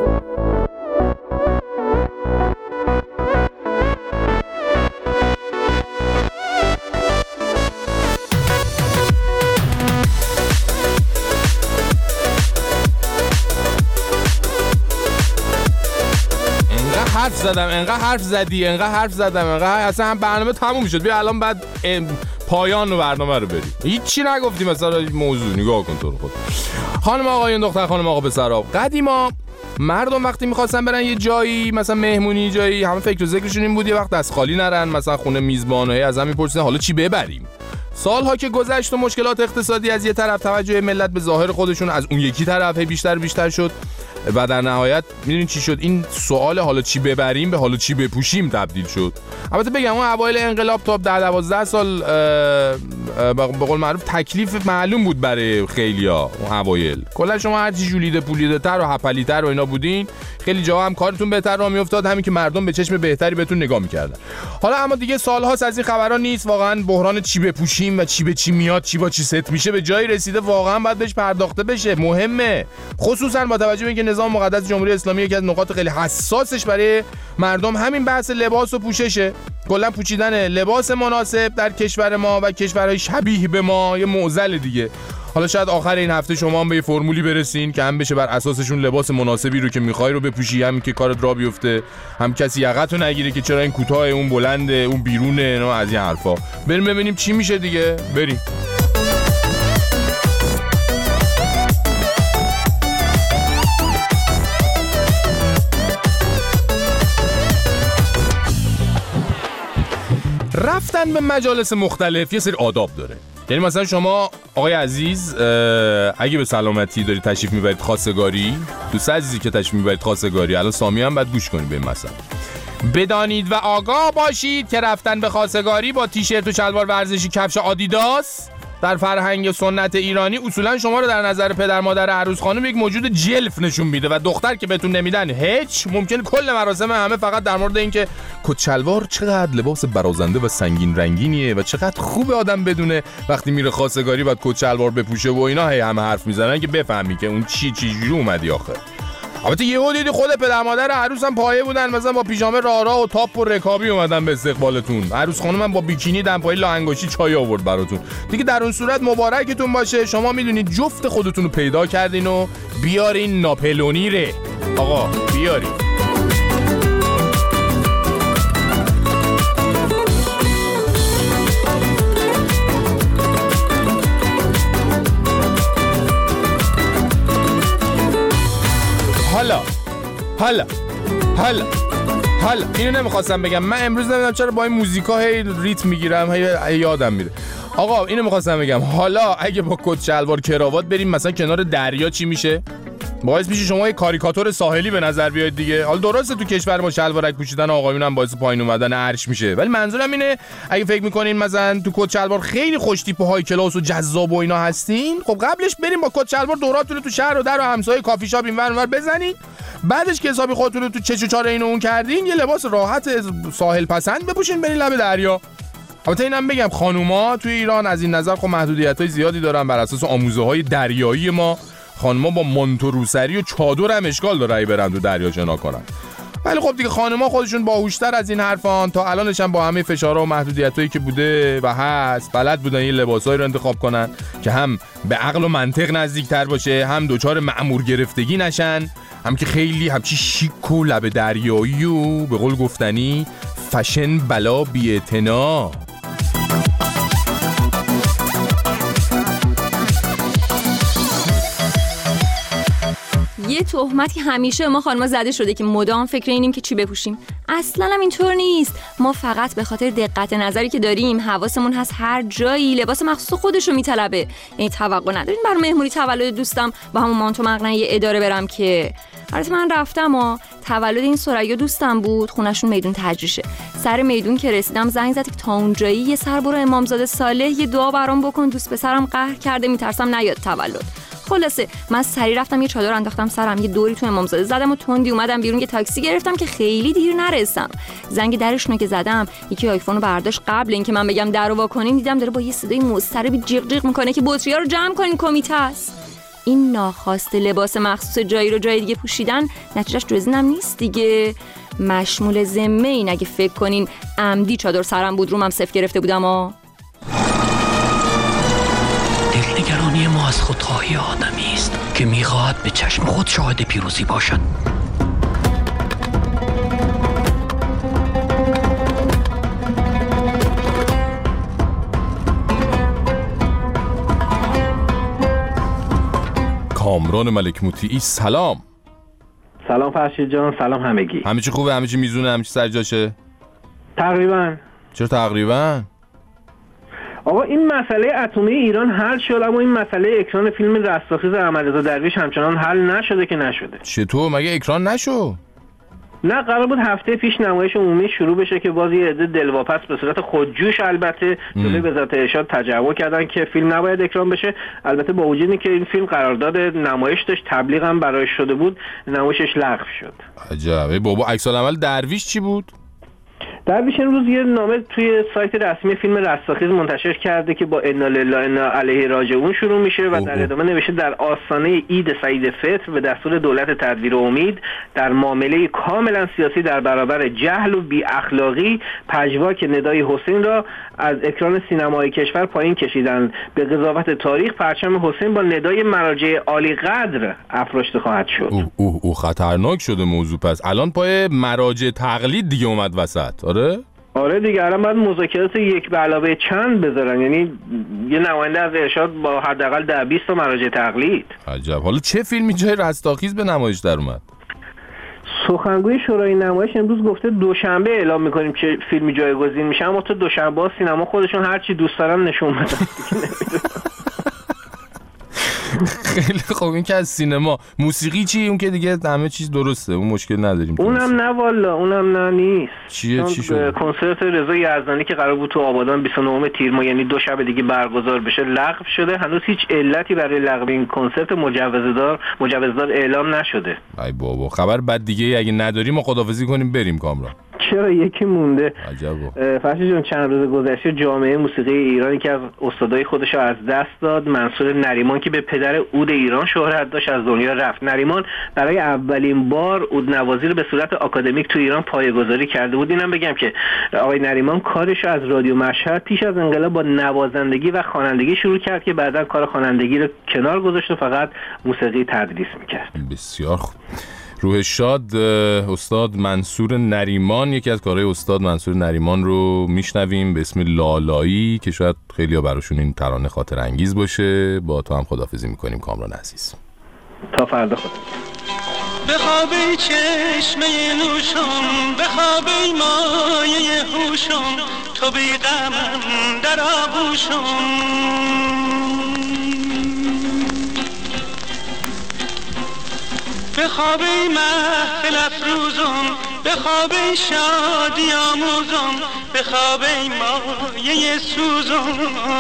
انقدر حرف زدم اصلا هم برنامه تموم میشد. بیا الان بعد پایان و برنامه رو بریم. هیچی نگفتیم مثلا موضوع. نگاه کن تو رو خود. خانم آقایون، دختر خانم آقا پسرا، قدیما مردم وقتی میخواستن برن یه جایی مثلا مهمونی جایی، همه فکر و ذکرشون این بود یه وقت دست خالی نرن. مثلا خونه میزبانه از هم میپرسیدن حالا چی ببریم. سالها که گذشت و مشکلات اقتصادی از یه طرف، توجه ملت به ظاهر خودشون از اون یکی طرف بیشتر شد و در نهایت میدونین چی شد؟ این سوال حالا چی ببریم به حالا چی بپوشیم تبدیل شد. البته بگم اون اوایل انقلاب تا 10-12 سال به قول معروف تکلیف معلوم بود برای خیلیا. اون اوایل کلا شما هر چی جولیده پولیده تر و هپلیتر و اینا بودین، خیلی جاها هم کارتون بهتر راه میافتاد، همین که مردم به چشم بهتری بهتون نگاه میکردن. حالا اما دیگه سالهاست از این خبرا نیست. واقعا بحران چی بپوشیم و چی به چی میاد، چی با چی ست میشه به جایی رسیده واقعا باید بهش پرداخته بشه. مهمه، خصوصا با توجه به اینکه نظام مقدس جمهوری اسلامی یکی از نقاط خیلی حساسش برای مردم همین بحث لباس و پوششه. کلا پوشیدن لباس مناسب در کشور ما و کشورهای شبیه به ما یه معضل دیگه. حالا شاید آخر این هفته شما هم به یه فرمولی برسین که هم بشه بر اساسشون لباس مناسبی رو که میخوای رو بپوشی، هم که کارت راه بیفته، هم کسی یقتو نگیره که چرا این کوتاه، اون بلنده، اون بیرونه، نه از این حرفا. بریم ببینیم چی میشه دیگه. بریم. رفتن به مجالس مختلف یه سری آداب داره. یعنی مثلا شما آقای عزیز اگه به سلامتی داری تشریف میبرید خواستگاری، دوست عزیزی که تشریف میبرید خواستگاری، الان سامی هم باید گوش کنید به این مثلا. بدانید و آگاه باشید که رفتن به خواستگاری با تیشرت و شلوار ورزشی کفش آدیداس در فرهنگ سنت ایرانی اصولا شما رو در نظر پدر مادر عروس خانم یک موجود جلف نشون میده و دختر که بهتون نمیدن هیچ. ممکن کل مراسم همه فقط در مورد این که کت شلوار چقدر لباس برازنده و سنگین رنگینیه و چقدر خوب آدم بدونه وقتی میره خواستگاری باید کت شلوار بپوشه و اینا همه حرف میزنن که بفهمی که اون چی جوری اومدی آخه. البته یهو دیدی خود پدر مادر عروس هم پایه بودن، مثلا با پیژامه رارا و تاپ و رکابی اومدن به استقبالتون. عروس خانم هم با بیکینی دمپایی لاانگشتی چای آورد براتون. دیگه در اون صورت مبارکتون باشه، شما میدونید جفت خودتون رو پیدا کردین و بیارین ناپلونی ره. آقا بیارین. حالا اینو نمیخواستم بگم. من امروز نمیدونم چرا با این موزیکا هی ریتم میگیرم، هی یادم میره. آقا اینو میخواستم بگم، حالا اگه با کت شلوار کراوات بریم مثلا کنار دریا چی میشه؟ باعث میشه شما یه کاریکاتور ساحلی به نظر بیاید دیگه. حالا درسته تو کشور ما شلوارک پوشیدن آقایون هم باعث پایین اومدن عرش میشه، ولی منظورم اینه اگه فکر میکنین مثلا تو کت شلوار خیلی خوش تیپ و های کلاس و جذاب و اینا هستین، خب قبلش بریم با کت شلوار دوراتون رو تو شهر و در و همسایه کافی شاپ اینور اونور بزنید. بعدش که حسابی خودتون رو تو چش و چاره این و اون کردین، یه لباس راحت ساحل پسند بپوشین برین لب دریا. البته اینم بگم خانوما توی ایران از این نظر خب محدودیت‌های زیادی دارن بر اساس آموزه‌های دریایی ما. خانوما با مانت و روسری و چادر هم اشکال داره ای برن تو دریا شنا کنن. ولی خب دیگه خانوما خودشون باهوشتر از این حرفان، تا الانش هم با همه فشارها و محدودیتایی که بوده و هست بلد بودن این لباسایی رو انتخاب کنن که هم به عقل و منطق نزدیک‌تر باشه، هم دوچار مأمور گرفتگی نشن، هم که خیلی همچی شیک و لب دریایی و به قول گفتنی فشن بلا بی‌اعتنا. یه تهمت که همیشه ما خانم‌ها زده شده که مدام فکر اینیم که چی بپوشیم. اصلاً هم اینطور نیست. ما فقط به خاطر دقت نظری که داریم حواسمون هست هر جایی لباس مخصوص خودش رو میطلبه. یعنی توقع نداریم برای مهمونی تولد دوستم با همون مانتو مقنعه اداره برم که البته من رفتم و تولد این ثریا دوستم بود، خونشون میدون تجریشه. سر میدون که رسیدم زنگ زد که تا اونجایی یه سر برو امامزاده صالح یه دعا برام بکن، دوست پسرم قهر کرده میترسم نیاد تولد. خلاصه من سریع رفتم یه چادر انداختم سرم، یه دوری تو امامزاده زدم و تندی اومدم بیرون، یه تاکسی گرفتم که خیلی دیر نرسم. زنگ درشونو که زدم یکی آیفونو برداشت، قبل اینکه من بگم درو وا کنین دیدم داره با یه صدای مضطربی جیغ جیغ میکنه که بطری‌ها رو جمع کنین کمیته است. این ناخواسته لباس مخصوص جایی رو جای دیگه پوشیدن نتیجهش جز اینم نیست دیگه. مشمول ذمه این اگه فکر کنین عمدی چادر سرم بود رومم صفر گرفته بودم. دلنگرانی ما از خودخواهی آدمی است که میخواهد به چشم خود شاهد پیروزی باشد. کامران ملک مطیعی سلام. سلام فرشید جان، سلام همگی. همه چی خوبه؟ همه چی میزونه؟ همه چی سر جاشه؟ تقریبا. چرا تقریبا؟ آقا این مسئله اتمی ایران حل شد، اما این مسئله اکران فیلم رستاخیز احمدرضا درویش همچنان حل نشده که نشده. چطور مگه اکران نشو؟ نه قرار بود هفته پیش نمایش عمومی شروع بشه که باز یه عده دلواپس به صورت خودجوش البته جلوی وزارت ارشاد تجربه کردن که فیلم نباید اکران بشه. البته با وجود اینکه این فیلم قرارداد نمایش داشت، تبلیغ هم برایش شده بود، نمایشش لغو شد. عجب. بابا عکس العمل درویش چی بود؟ درویش روز یه نامه توی سایت رسمی فیلم رستاخیز منتشر کرده که با انا لله انا علیه راجعون شروع میشه و در ادامه نوشته در آستانه عید سعید فطر به دستور دولت تدبیر و امید در معامله کاملا سیاسی در برابر جهل و بی اخلاقی پژواک ندای حسین را از اکران سینمای کشور پایین کشیدن. به قضاوت تاریخ پرچم حسین با ندای مراجع عالی قدر افراشته خواهد شد. او خطرناک شده موضوع. پس الان پای مراجع تقلید دیگه اومد وسط. آره دیگه الان باید مذاکرات یک به علاوه چند بذارن، یعنی یه نماینده از ارشاد با حداقل 10-20 تا مراجع تقلید. عجب. حالا چه فیلمی جای رستاخیز به نمایش در اومد؟ سخنگوی شورای نمایش امروز گفته دوشنبه اعلام میکنیم که فیلمی جایگزین میشه، اما تا دوشنبه سینما خودشون هر چی دوست دارن نشون بدن. خیلی خوب. این که از سینما. موسیقی چی؟ اون که دیگه همه چیز درسته، اون مشکل نداریم. اونم نه والا، اونم نه نیست. چی شد؟ کنسرت رضا یزدانی که قرار بود تو آبادان 29 تیر ماه یعنی 2 شب دیگه برگزار بشه لغو شده. هنوز هیچ علتی برای لغو این کنسرت مجوزدار اعلام نشده. ای بابا خبر بد دیگه اگه نداریم ما خداحافظی کنیم بریم کامران. چرا یکی مونده. عجبا. فرشید جان چند روز گذشته جامعه موسیقی ایرانی که از استادای خودش رو از دست داد. منصور نریمان که به پدر عود ایران شهرت داشت از دنیا رفت. نریمان برای اولین بار عود نوازی رو به صورت آکادمیک تو ایران پایه‌گذاری کرده بود. اینم بگم که آقای نریمان کارش رو از رادیو مشهد پیش از انقلاب با نوازندگی و خوانندگی شروع کرد که بعداً کار خوانندگی رو کنار گذاشت و فقط موسیقی تدریس می‌کرد. بسیار خوب. روح شاد. استاد منصور نریمان، یکی از کارهای استاد منصور نریمان رو میشنویم به اسم لالایی که شاید خیلی‌ها براشون این ترانه خاطر انگیز باشه. با تو هم خداحافظی میکنیم کامران عزیز. تا فردا خدا. بخوابی چشمه نوشم، بخوابی مایه هوشم، تو بی غمم در آغوشم. بخوابی محفل افروزم، بخوابی شادی آموزم، بخوابی مایه سوزم.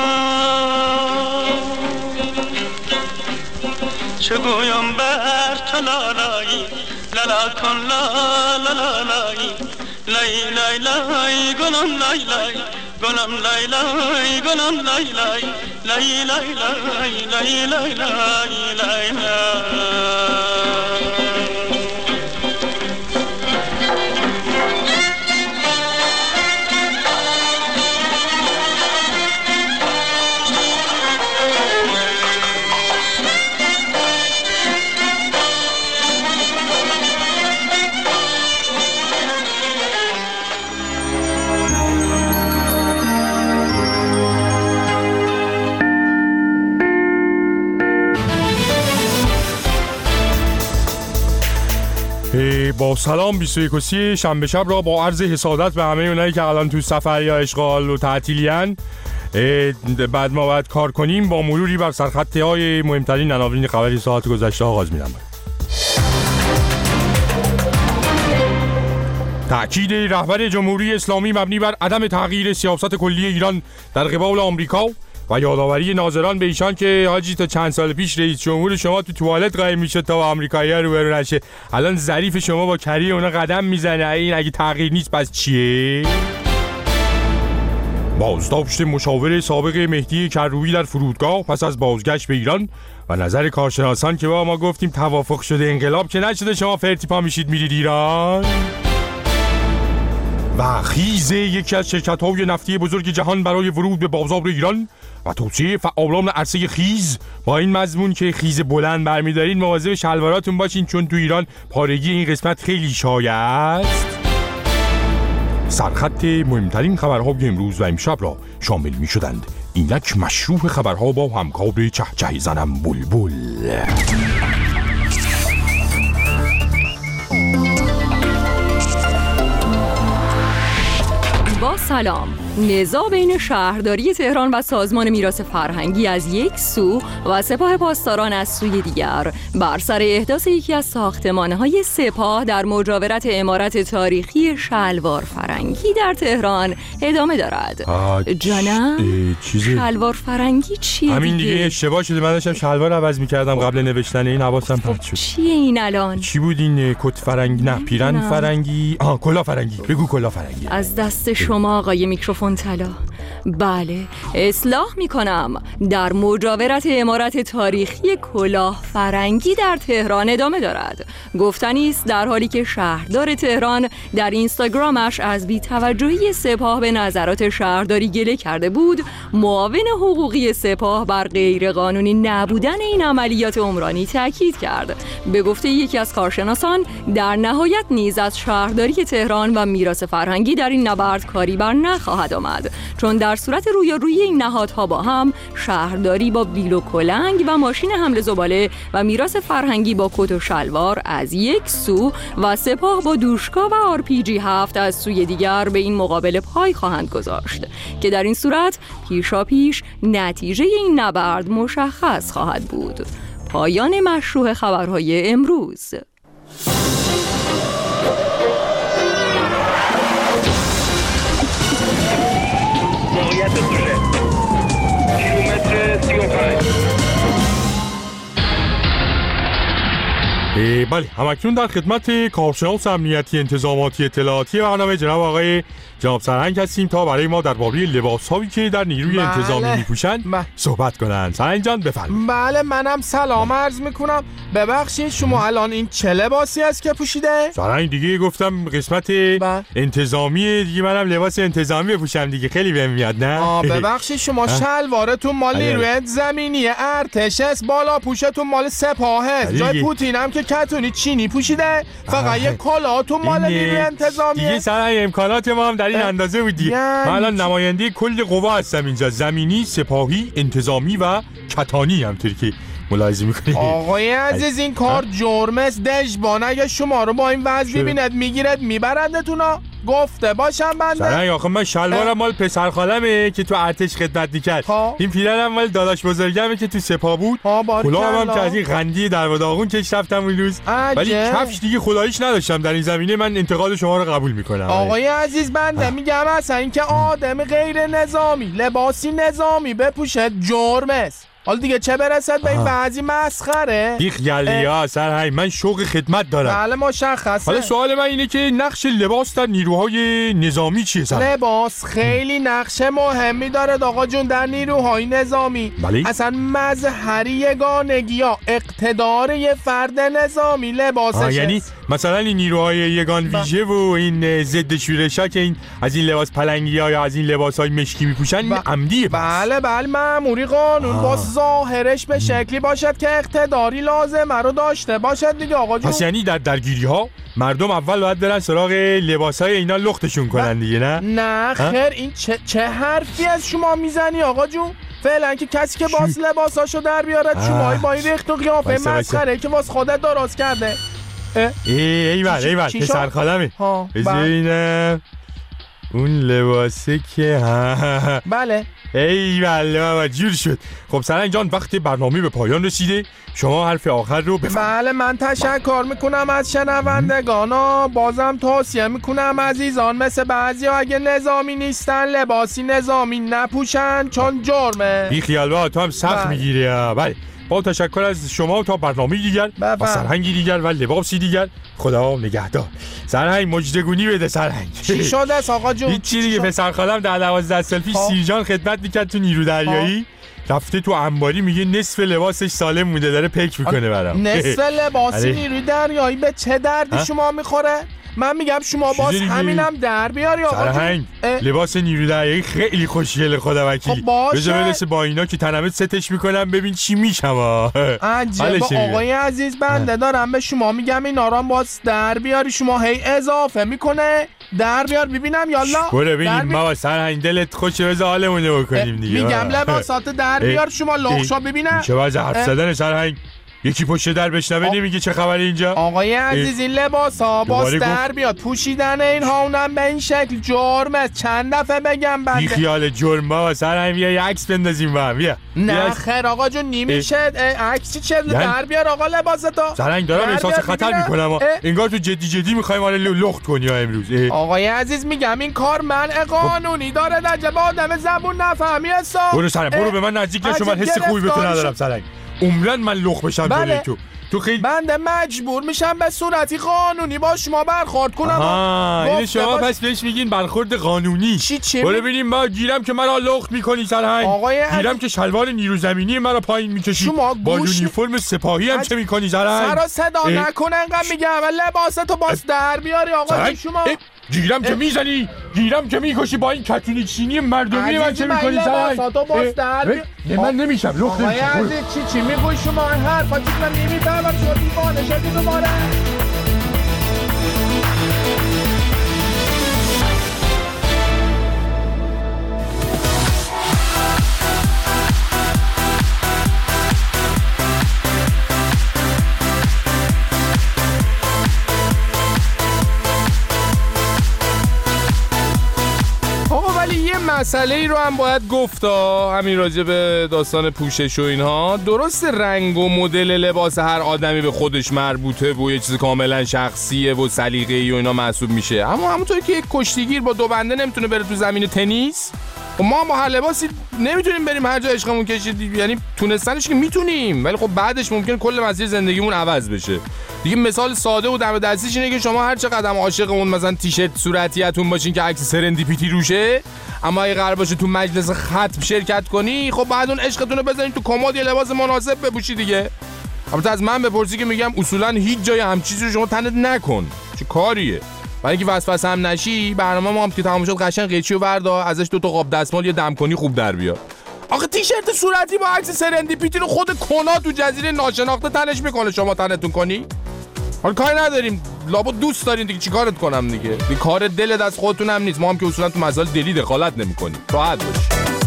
چه گویم بر تو لالایی، لالا کن لالا لالایی، لای لای لای گلم لای لای، گلم لای لای گلم لای لای، لای لای لای لای لای لای لای. با سلام 21 شنبه شب را با عرض حسادت به همه اونایی که الان تو سفر یا اشغال و تعطیلیان، بعد ما باید کار کنیم، با مروری بر سرخطی های مهمترین عناوین خبری ساعت گذشته آغاز می‌نمایم. تأکید رهبر جمهوری اسلامی مبنی بر عدم تغییر سیاست کلی ایران در قبال آمریکا و یادآوری ناظران به ایشان که حاجی تا چند سال پیش رئیس جمهور شما تو توالت قایم میشد تا با آمریکایی‌ها روبرو نشه، الان ظریف شما با کری اونا قدم میزنه. این اگه تغییر نیست پس چیه؟ بازداشت مشاور سابق مهدی کروبی در فرودگاه پس از بازگشت به ایران و نظر کارشناسان که با ما گفتیم توافق شده، انقلاب که نشده، شما فرتی پا میشید میرید ایران. و خیز یکی از شرکت‌های نفتی بزرگ جهان برای ورود به بازار ایران و توصیه فعالان عرصه خیز با این مضمون که خیز بلند برمی‌دارین مواظب شلواراتون باشین، چون تو ایران پارگی این قسمت خیلی شایع است. سرخط مهمترین خبرهای امروز و امشب را شامل می‌شدند. اینک مشروع خبرها با همکار چهچه زنم بلبل. با سلام نزاع بین شهرداری تهران و سازمان میراث فرهنگی از یک سو و سپاه پاسداران از سوی دیگر بر سر احداث یکی از ساختمان‌های سپاه در مجاورت عمارت تاریخی شلوار فرنگی در تهران ادامه دارد. جانم شلوار فرنگی چیه؟ همین دیگه اشتباه شده، من داشتم شلوار عوض می‌کردم قبل نوشتن این، حواسم پرت شد. چیه این الان؟ چی بود این کت فرنگی؟ نه پیرن فرنگی. کلاه فرنگی. بگو کلاه فرنگی. از دست شما آقای میکروفون طلا. بله اصلاح میکنم، در مجاورت عمارت تاریخی کلاه فرنگی در تهران ادامه دارد. گفتنی است در حالی که شهردار تهران در اینستاگرامش از بی‌توجهی سپاه به نظرات شهرداری گله کرده بود، معاون حقوقی سپاه بر غیرقانونی نبودن این عملیات عمرانی تاکید کرد. به گفته یکی از کارشناسان در نهایت نیز از شهرداری تهران و میراث فرهنگی در این نبرد کاری بر نخواهد آمد، چون در صورت رویارویی این نهادها با هم، شهرداری با بیل و کلنگ و ماشین حمل زباله و میراث فرهنگی با کت و شلوار از یک سو و سپاه با دوشکا و RPG 7 از سوی دیگر به این مقابله پای خواهند گذاشت که در این صورت پیشاپیش نتیجه این نبرد مشخص خواهد بود. پایان مشروع خبرهای امروز. بله همکنون در خدمت کارشناس امنیتی انتظاماتی اطلاعاتی برنامه جناب آقای جناب سرهنگ هستیم تا برای ما درباره لباس‌هایی که در نیروی انتظامی می‌پوشند صحبت کنند. سرهنگ جان بفرمایید. بله منم سلام عرض میکنم. ببخشید شما الان این چه لباسی است که پوشیده؟ سرهنگ دیگه گفتم قسمت انتظامی دیگه، منم لباس انتظامی بپوشم دیگه، خیلی بهم میاد نه؟ ببخشید شما شلوارتون مال نیروی زمینی ارتش است، بالا پوشتون مال سپاه است، جای پوتینم که کتونی چینی پوشیده، فقط یه کلاهتون مال نیروی انتظامیه. دیگه سرهنگ امکانات ما هم در این اندازه بودی. من الان نماینده کل قوا هستم اینجا، زمینی، سپاهی، انتظامی و کتانی، همونطوری که ملاحظه میکنی. آقای عزیز این کار جرم است، دژبان اگه شما رو با این وضع ببیند میگیرد میبردتونا. گفته باشم بنده. سرهنگ آخه من شلوارم مال پسر خالمه که تو ارتش خدمت میکرد، این پیرنم مال داداش بزرگمه که تو سپاه بود، کلاهم هم که از این قندی در و داغون کش رفتم اون روز، ولی کفش دیگه خداییش نداشتم. در این زمینه من انتقاد شما رو قبول میکنم. آقای عزیز بنده میگم اصلا این که آدم غیر نظامی لباسی نظامی بپوشه جرم است. حالا دیگه چه برسد به این بعضی مسخره؟ بیخ گلیا سرهنگ، من شوق خدمت دارم. بله مشخصه. حالا سوال من اینه که نقش لباس در نیروهای نظامی چیه سرهنگ؟ لباس خیلی نقش مهمی داره آقا جون در نیروهای نظامی. اصلا مظهر یگانگی یا اقتدار یه فرد نظامی لباسشه. یعنی مثلا این نیروهای یگان ویژه و این ضد شورشا که این از این لباس پلنگی‌ها یا از این لباس‌های مشکی می‌پوشن عمدیه. بله مأموری قانون با ظاهرش به شکلی باشد که اقتداری لازمه رو داشته باشد دیگه آقا جون. پس یعنی در درگیری‌ها مردم اول باید برن سراغ لباسای اینا لختشون کنن دیگه نه خیر این چه حرفی از شما میزنی آقا جون؟ فعلا که کسی که باس لباساشو در بیارد شمایی با این ریخت و قیافه مسخره که واس خودت درست کرده. ایول پسر خالمه بزینم اون لباسه که بله ایول بابا جور شد. خب سرهنگ جان وقت برنامه به پایان رسیده، شما حرف آخر رو بفرمایید. بله من تشکر میکنم از شنوندگانا، بازم توصیه میکنم عزیزان مثل بعضی ها اگه نظامی نیستن لباسی نظامی نپوشن چون جرمه. بی خیال با تو هم سخت میگیری. بله با تشکر از شما تا برنامه دیگر با سرهنگی دیگر و لباسی دیگر، خدا نگهدار. سرهنگ مجدگونی بده سرهنگ. چی شده است آقا جون؟ هیچی دیگه، پسر خالم در 12 سال پیش سیرجان خدمت میکرد تو نیرو دریایی، رفته تو انباری میگه نصف لباسش سالم مونده داره پک میکنه برام. نصف لباسی نیروی دریایی به چه دردی شما میخوره؟ من میگم شما باز همینم در بیاری آقا سرهنگ. لباس نیروی دریایی خیلی خوشگله خدا وکیلی. بذار برسه با اینا که تنمت ستش میکنم ببین چی میشم. عجب آقای عزیز بنده دارم به شما میگم اینا رو باز در بیاری، شما هی اضافه میکنه در بیار ببینم یالا. برو ببینیم ما سرهنگ دلت خوشه بذار حالمون رو بکنیم دیگه. میگم لباسات در بیار شما لخشا ببینم. چه وضع حرف زدن سرهنگ؟ یکی پشت در بشنوه نمیگه چه خبره اینجا؟ آقای عزیز این لباس ها باز در بیاد پوشیدن اینها اونم به این شکل جرمه. چند دفعه بگم بنده بی خیال جرم بابا سر هم یه عکس بندازیم با هم. نه خیر آقا جون نمیشه. عکسی چه در بیار آقا لباستو. سرنگ دارم احساس خطر میکنم. انگار تو جدی میخوایم آره لخت کنی امروز. آقای عزیز میگم این کار منع قانونی داره. نجب آدم زبون نفهمی حساب. برو سرنگ برو به من نزدیک نشو. من حس خوبی به تو ندارم سرنگ. عمرن من لخ بشم بله. تو خیلی بنده مجبور میشم به صورتی قانونی با شما برخورد کنم. این شما پس بهش میگین برخورد قانونی. چی برو ببینیم ما گیرم که مرا لخت میکنی سرهنگ. گیرم که شلوار نیرو زمینی مرا پایین میکشی با یونیفرم سپاهی هم چه میکنی سرهنگ. سر صدا نکن انقدر میگم لباستو باز در بیاری آقا شما. گیرم که میزنی گیرم که میکشی با این کتونی چینی مردمی من چه میکنی سرهنگ. من نمیشم لخت نمیشم. چی میگوی شما این حرفا چیز من نمیفهمم. شما دیوانه شدی دوباره. مسئله ای رو هم باید گفت همین راجع به داستان پوشش و اینها. درست رنگ و مدل لباس هر آدمی به خودش مربوطه و یه چیز کاملا شخصیه و سلیقه‌ای و اینا محسوب میشه. اما همونطور که یک کشتیگیر با دو بنده نمیتونه بره تو زمین تنیس و ما با هر لباسی نمیتونیم بریم هر جا عشقمون کشید. یعنی تونستنش که میتونیم ولی خب بعدش ممکنه کل مسیر زندگیمون عوض بشه. دیگه مثال ساده و دم دستیش اینه که شما هر چقدر عاشق اون مثلا تیشرت صورتیتون باشین که عکس سرندیپیتی روشه، اما اگه قرار باشه تو مجلس ختم شرکت کنی خب بعد اون عشقتون رو بذارین تو کمد یه لباس مناسب بپوشی دیگه. البته از من بپرسی که میگم اصولا هیچ جای هم چیزی رو شما تنت نکن. چه کاریه؟ برای اینکه وسوسه هم نشی برنامه ما هم که تمام شد قشنگ قیچیو وردا ازش 2 تا قاب دستمال یه دم کنی خوب در بیار. آخه تیشرت صورتی با عکس سرندیپیتی رو خود کنا تو جزیره ناشناخته تنش میکنه شما تنتون کنی؟ حالا کاری نداریم لابد دوست دارین دیگه چیکارت کنم دیگه کار دل دست خودتون هم نیست. ما هم که اصولا تو مسائل دلی دخالت نمی‌کنیم. راحت باش.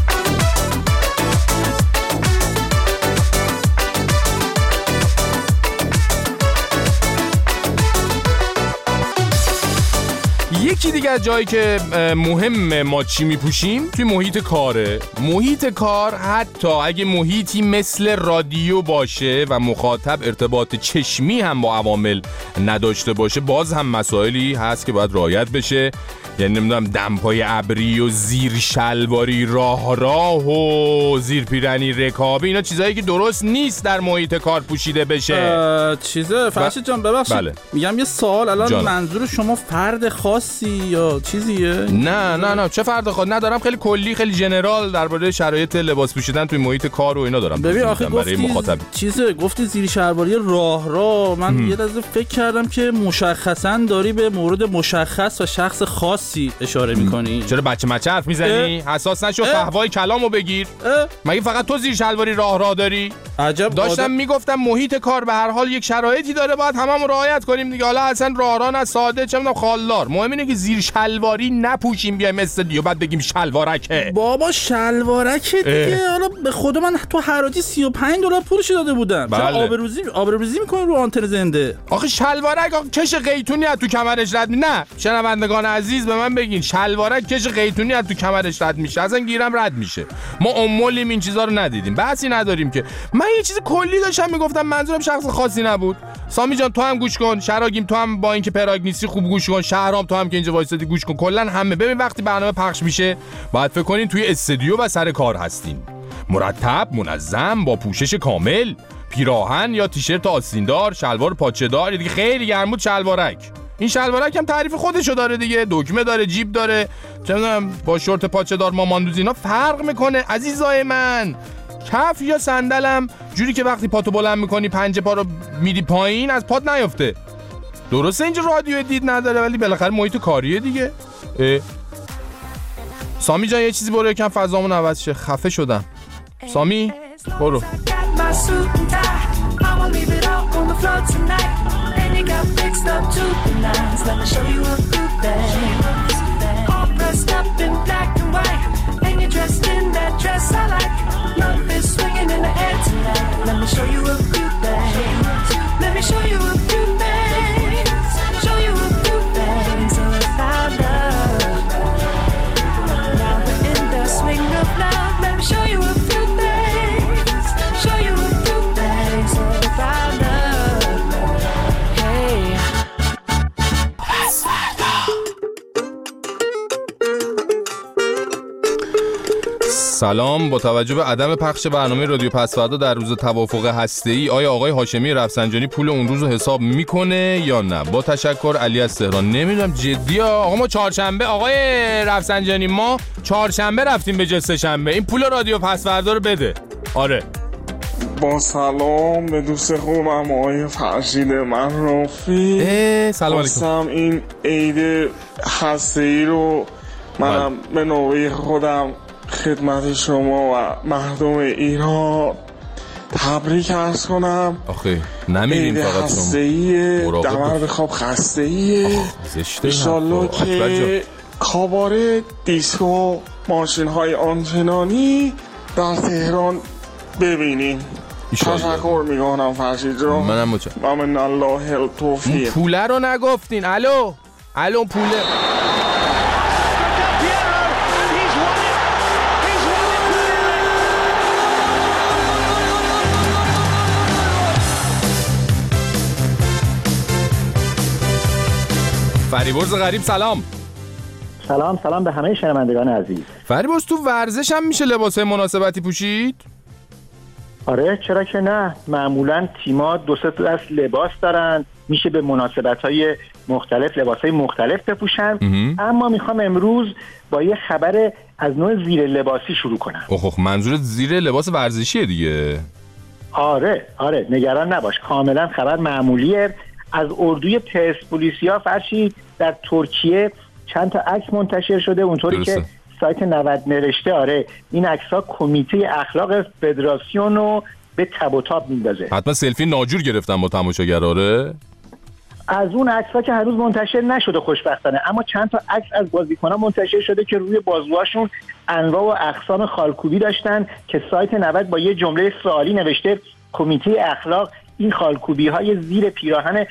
یکی دیگه از جایی که مهم ما چی میپوشیم توی محیط کاره. محیط کار حتی اگه محیطی مثل رادیو باشه و مخاطب ارتباط چشمی هم با عوامل نداشته باشه باز هم مسائلی هست که باید رعایت بشه. یعنی نمیدونم دمپای ابری و زیر شلواری راه و زیر پیرنی رکابی اینا چیزایی که درست نیست در محیط کار پوشیده بشه. چیزه فرشید جان ببخشید بله. میگم یه سوال الان منظور شما فرد خاصی یا چیزیه؟ نه چه فرد خاص ندارم. خیلی کلی خیلی جنرال درباره شرایط لباس پوشیدن توی محیط کار و اینا دارم. ببین آخه گفتی زیر شلواری راه من یه لحظه فکر کردم که مشخصاً داری به مورد مشخص و شخص خاصی اشاره میکنی. چرا بچه حرف میزنی؟ حساس نشو فحوای کلامو بگیر. مگه فقط تو زیر شلواری راه داری؟ عجب داشتم میگفتم محیط کار به هر حال یک شرایطی داره باید هممون رعایت کنیم دیگه. حالا اصلا راه نه ساده چه میدونم خالدار. مهم اینه که زیر شلواری نپوشیم بیایم استودیو بعد بگیم شلوارکه. بابا شلوارکه دیگه. حالا به خود من تو حراجی $35 پولش داده بودم. بله. آبروریزی میکنی رو آنتن زنده. آخه شلوارک کش قیتونی از تو کمرش رد نه. شنوندگان عزیز به من بگین شلوارک کش قیتونی از تو کمرش رد میشه اصلا گیرم رد میشه. ما عمولیم این چیزا رو ندیدیم. بحثی نداریم که. من یه چیز کلی داشتم میگفتم منظورم شخص خاصی نبود. سامی جان تو هم گوش کن. شراگیم تو هم با اینکه پراگ نیستی خوب گوش کن. شهرام تو هم که اینجا وایسادی گوش کن. کلا همه ببین وقتی برنامه پخش میشه باید فکر کنین توی استودیو و سر کار هستین. مرتب منظم با پوشش کامل پیراهن یا تیشرت آستیندار شلوار پاچه‌دار دیگه خیلی گرم بود شلوارک. این شلوارک هم تعریف خودشو داره دیگه. دکمه داره جیب داره چه میدونم با شورت پاچه‌دار ماماندوز اینا فرق میکنه عزیزای من. کف یا صندلم جوری که وقتی پاتو بلند میکنی پنجه پا رو میری پایین از پات نیفته. درسته اینجا رادیو دید نداره ولی بالاخره محیط کاریه دیگه. سامی جان یه چیزی برو یکم فضامون عوض شه. خفه شدم. سامی برو. Dressed in that dress I like. Love is swinging in the air tonight. Let me show you a good thing. سلام، با توجه به عدم پخش برنامه رادیو پس‌فردا در روز توافق هسته‌ای آیا آقای هاشمی رفسنجانی پول اون روز رو حساب میکنه یا نه؟ با تشکر، علی از تهران. نمیدونم جدی آقا، ما چهارشنبه آقای رفسنجانی ما چهارشنبه رفتیم به جای سه‌شنبه. این پول رادیو پس‌فردا رو بده. آره. با سلام به دوست خوبم آقای فرشید منرافی. سلام علیکم. این عید هسته‌ای رو منم به نوبه خودم خدمت شما و مردم ایران تبریک عرض کنم. آخه نمیریم فقط شما هسته‌ای دمر بخواب خسته‌ای انشالله که کاباره دیسکو ماشین های آنچنانی در تهران ببینیم. تشکر میکنم فرشید جان. منم متشکرم. من الله التوفیق. اون پوله رو نگفتین. الو پوله. فریبرز غریب سلام. سلام به همه شنوندگان عزیز. فریبرز تو ورزش هم میشه لباسای مناسبتی پوشید؟ آره چرا که نه، معمولا تیم‌ها 2-3 دست لباس دارن، میشه به مناسبت‌های مختلف لباسای مختلف بپوشن. اما میخوام امروز با یه خبر از نوع زیر لباسی شروع کنم. منظور زیر لباس ورزشیه دیگه؟ آره نگران نباش، کاملا خبر معمولیه. از اردوی پرسپولیسیا فرشید در ترکیه چند تا عکس منتشر شده، اونطوری که سایت 90 نوشته. آره این عکس‌ها کمیته اخلاق فدراسیون رو به تب و تاب میندازه. حتما سلفی ناجور گرفتن با تماشاگرا. آره از اون عکس‌ها که هنوز منتشر نشده خوشبختانه، اما چند تا عکس از بازیکن‌ها منتشر شده که روی بازوهاشون انواع و اقسام خالکوبی داشتن که سایت 90 با یه جمله سوالی نوشته کمیته اخلاق این خالکوبی‌های زیر پیراهن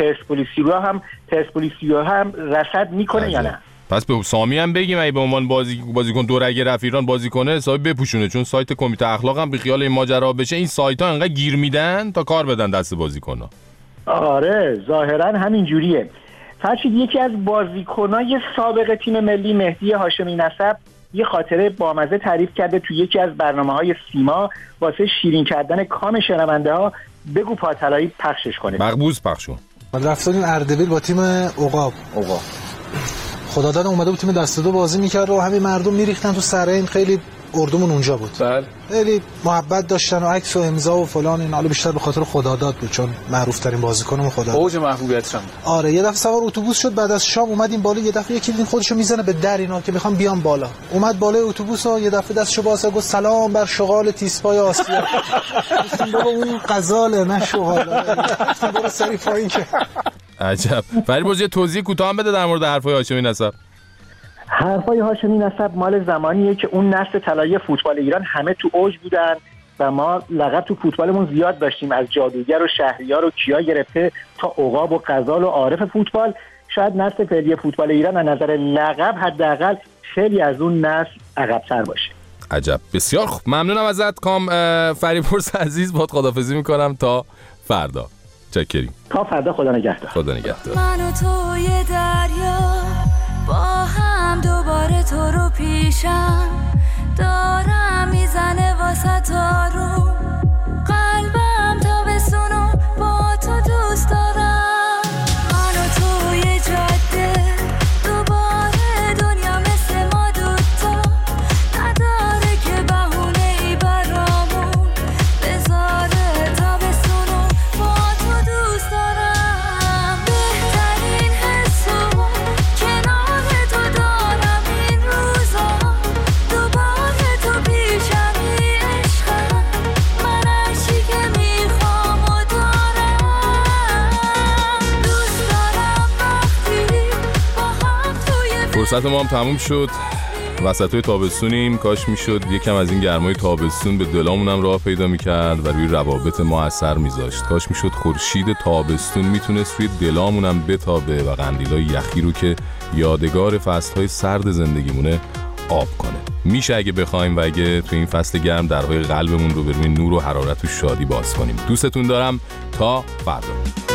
پرسپولیسیا هم رصد میکنه یا نه؟ پس به سامی هم بگیم اگه به عنوان بازیکن دورگه رفت ایران بازی کنه حسابی بپوشونه، چون سایت کمیته اخلاق هم به خیال این ماجرا بشه. این سایت‌ها انقدر گیر میدن تا کار بدن دست بازیکن‌ها. آره ظاهرا همین جوریه. فرشید یکی از بازیکنای سابق تیم ملی مهدی هاشمی نسب یه خاطره بامزه تعریف کرده تو یکی از برنامه‌های سیما واسه شیرین کردن کام شنونده‌ها. بگو پاتلایی پخشش کنه. مقبوض پخش کن. رفتیم اردبیل با تیم عقاب. خداداد اومده بود تیم دست دو بازی میکرد و همین مردم میریختن تو سر این. خیلی اردومون اونجا بود. خیلی محبت داشتن و عکس و امضا و فلان. این حالا بیشتر به خاطر خداداد بود چون معروف ترین بازیکنم خداداد. اوج محبوبیتش. آره یه دفعه سوار اتوبوس شد، بعد از شام اومدیم بالا، یه دفعه یکی دیدیم خودشو میزنه به در اینا که میخوام بیام بالا. اومد بالای اتوبوس و یه دفعه دستشو باز کرد گفت سلام بر شغال تیسپای آسیا. گفتم بابا اون غزاله نه شغال. گفتم برو سری پایین که. عجب. فریبرز یه توضیح کوتاه بده در مورد حرفای هاشمی نسب. حرفای هاشمی نسب مال زمانیه که اون نسل طلایی فوتبال ایران همه تو اوج بودن و ما لقب تو فوتبالمون زیاد داشتیم، از جادوگر و شهریار و کیا گرفته تا عقاب و غزال و عارف فوتبال. شاید نسل فعلی فوتبال ایران از نظر لقب حداقل خیلی از اون نسل عقب‌تر باشه. عجب. بسیار خوب، ممنونم ازت کام فریبرز عزیز. باهات خداحافظی میکنم تا فردا. چکریم. تا فردا. خدا نگهدار. خدا نگهدار. من و توی دریا با هم دوباره تو رو پیشم دارم میزنه واسه تا رو قلبم تا بسونو با تو دوست دارم. من و توی جاده دوباره دنیا مثل ما دوتا نداره که بهونه ای برامون بذاره تا بسونو با تو دوست دارم. بهترین حسو کنار تو دارم این روزا دوباره تو پیشمی عشقم من عشقی که میخوام و دارم دوست دارم وقتی با هم توی فرصت ما هم تموم شد. وسطای تابستونیم. کاش میشد یکم از این گرمای تابستون به دلامون هم راه پیدا میکرد و روی روابط ما اثر میذاشت. کاش میشد خورشید تابستون میتونست روی دلامون هم بتابه و قندیلای یخی رو که یادگار فصلهای سرد زندگیمونه آب کنه. میشه اگه بخوایم و اگه تو این فصل گرم درهای قلبمون رو به روی نور و حرارت و شادی باز کنیم. دوستتون دارم. تا فردا.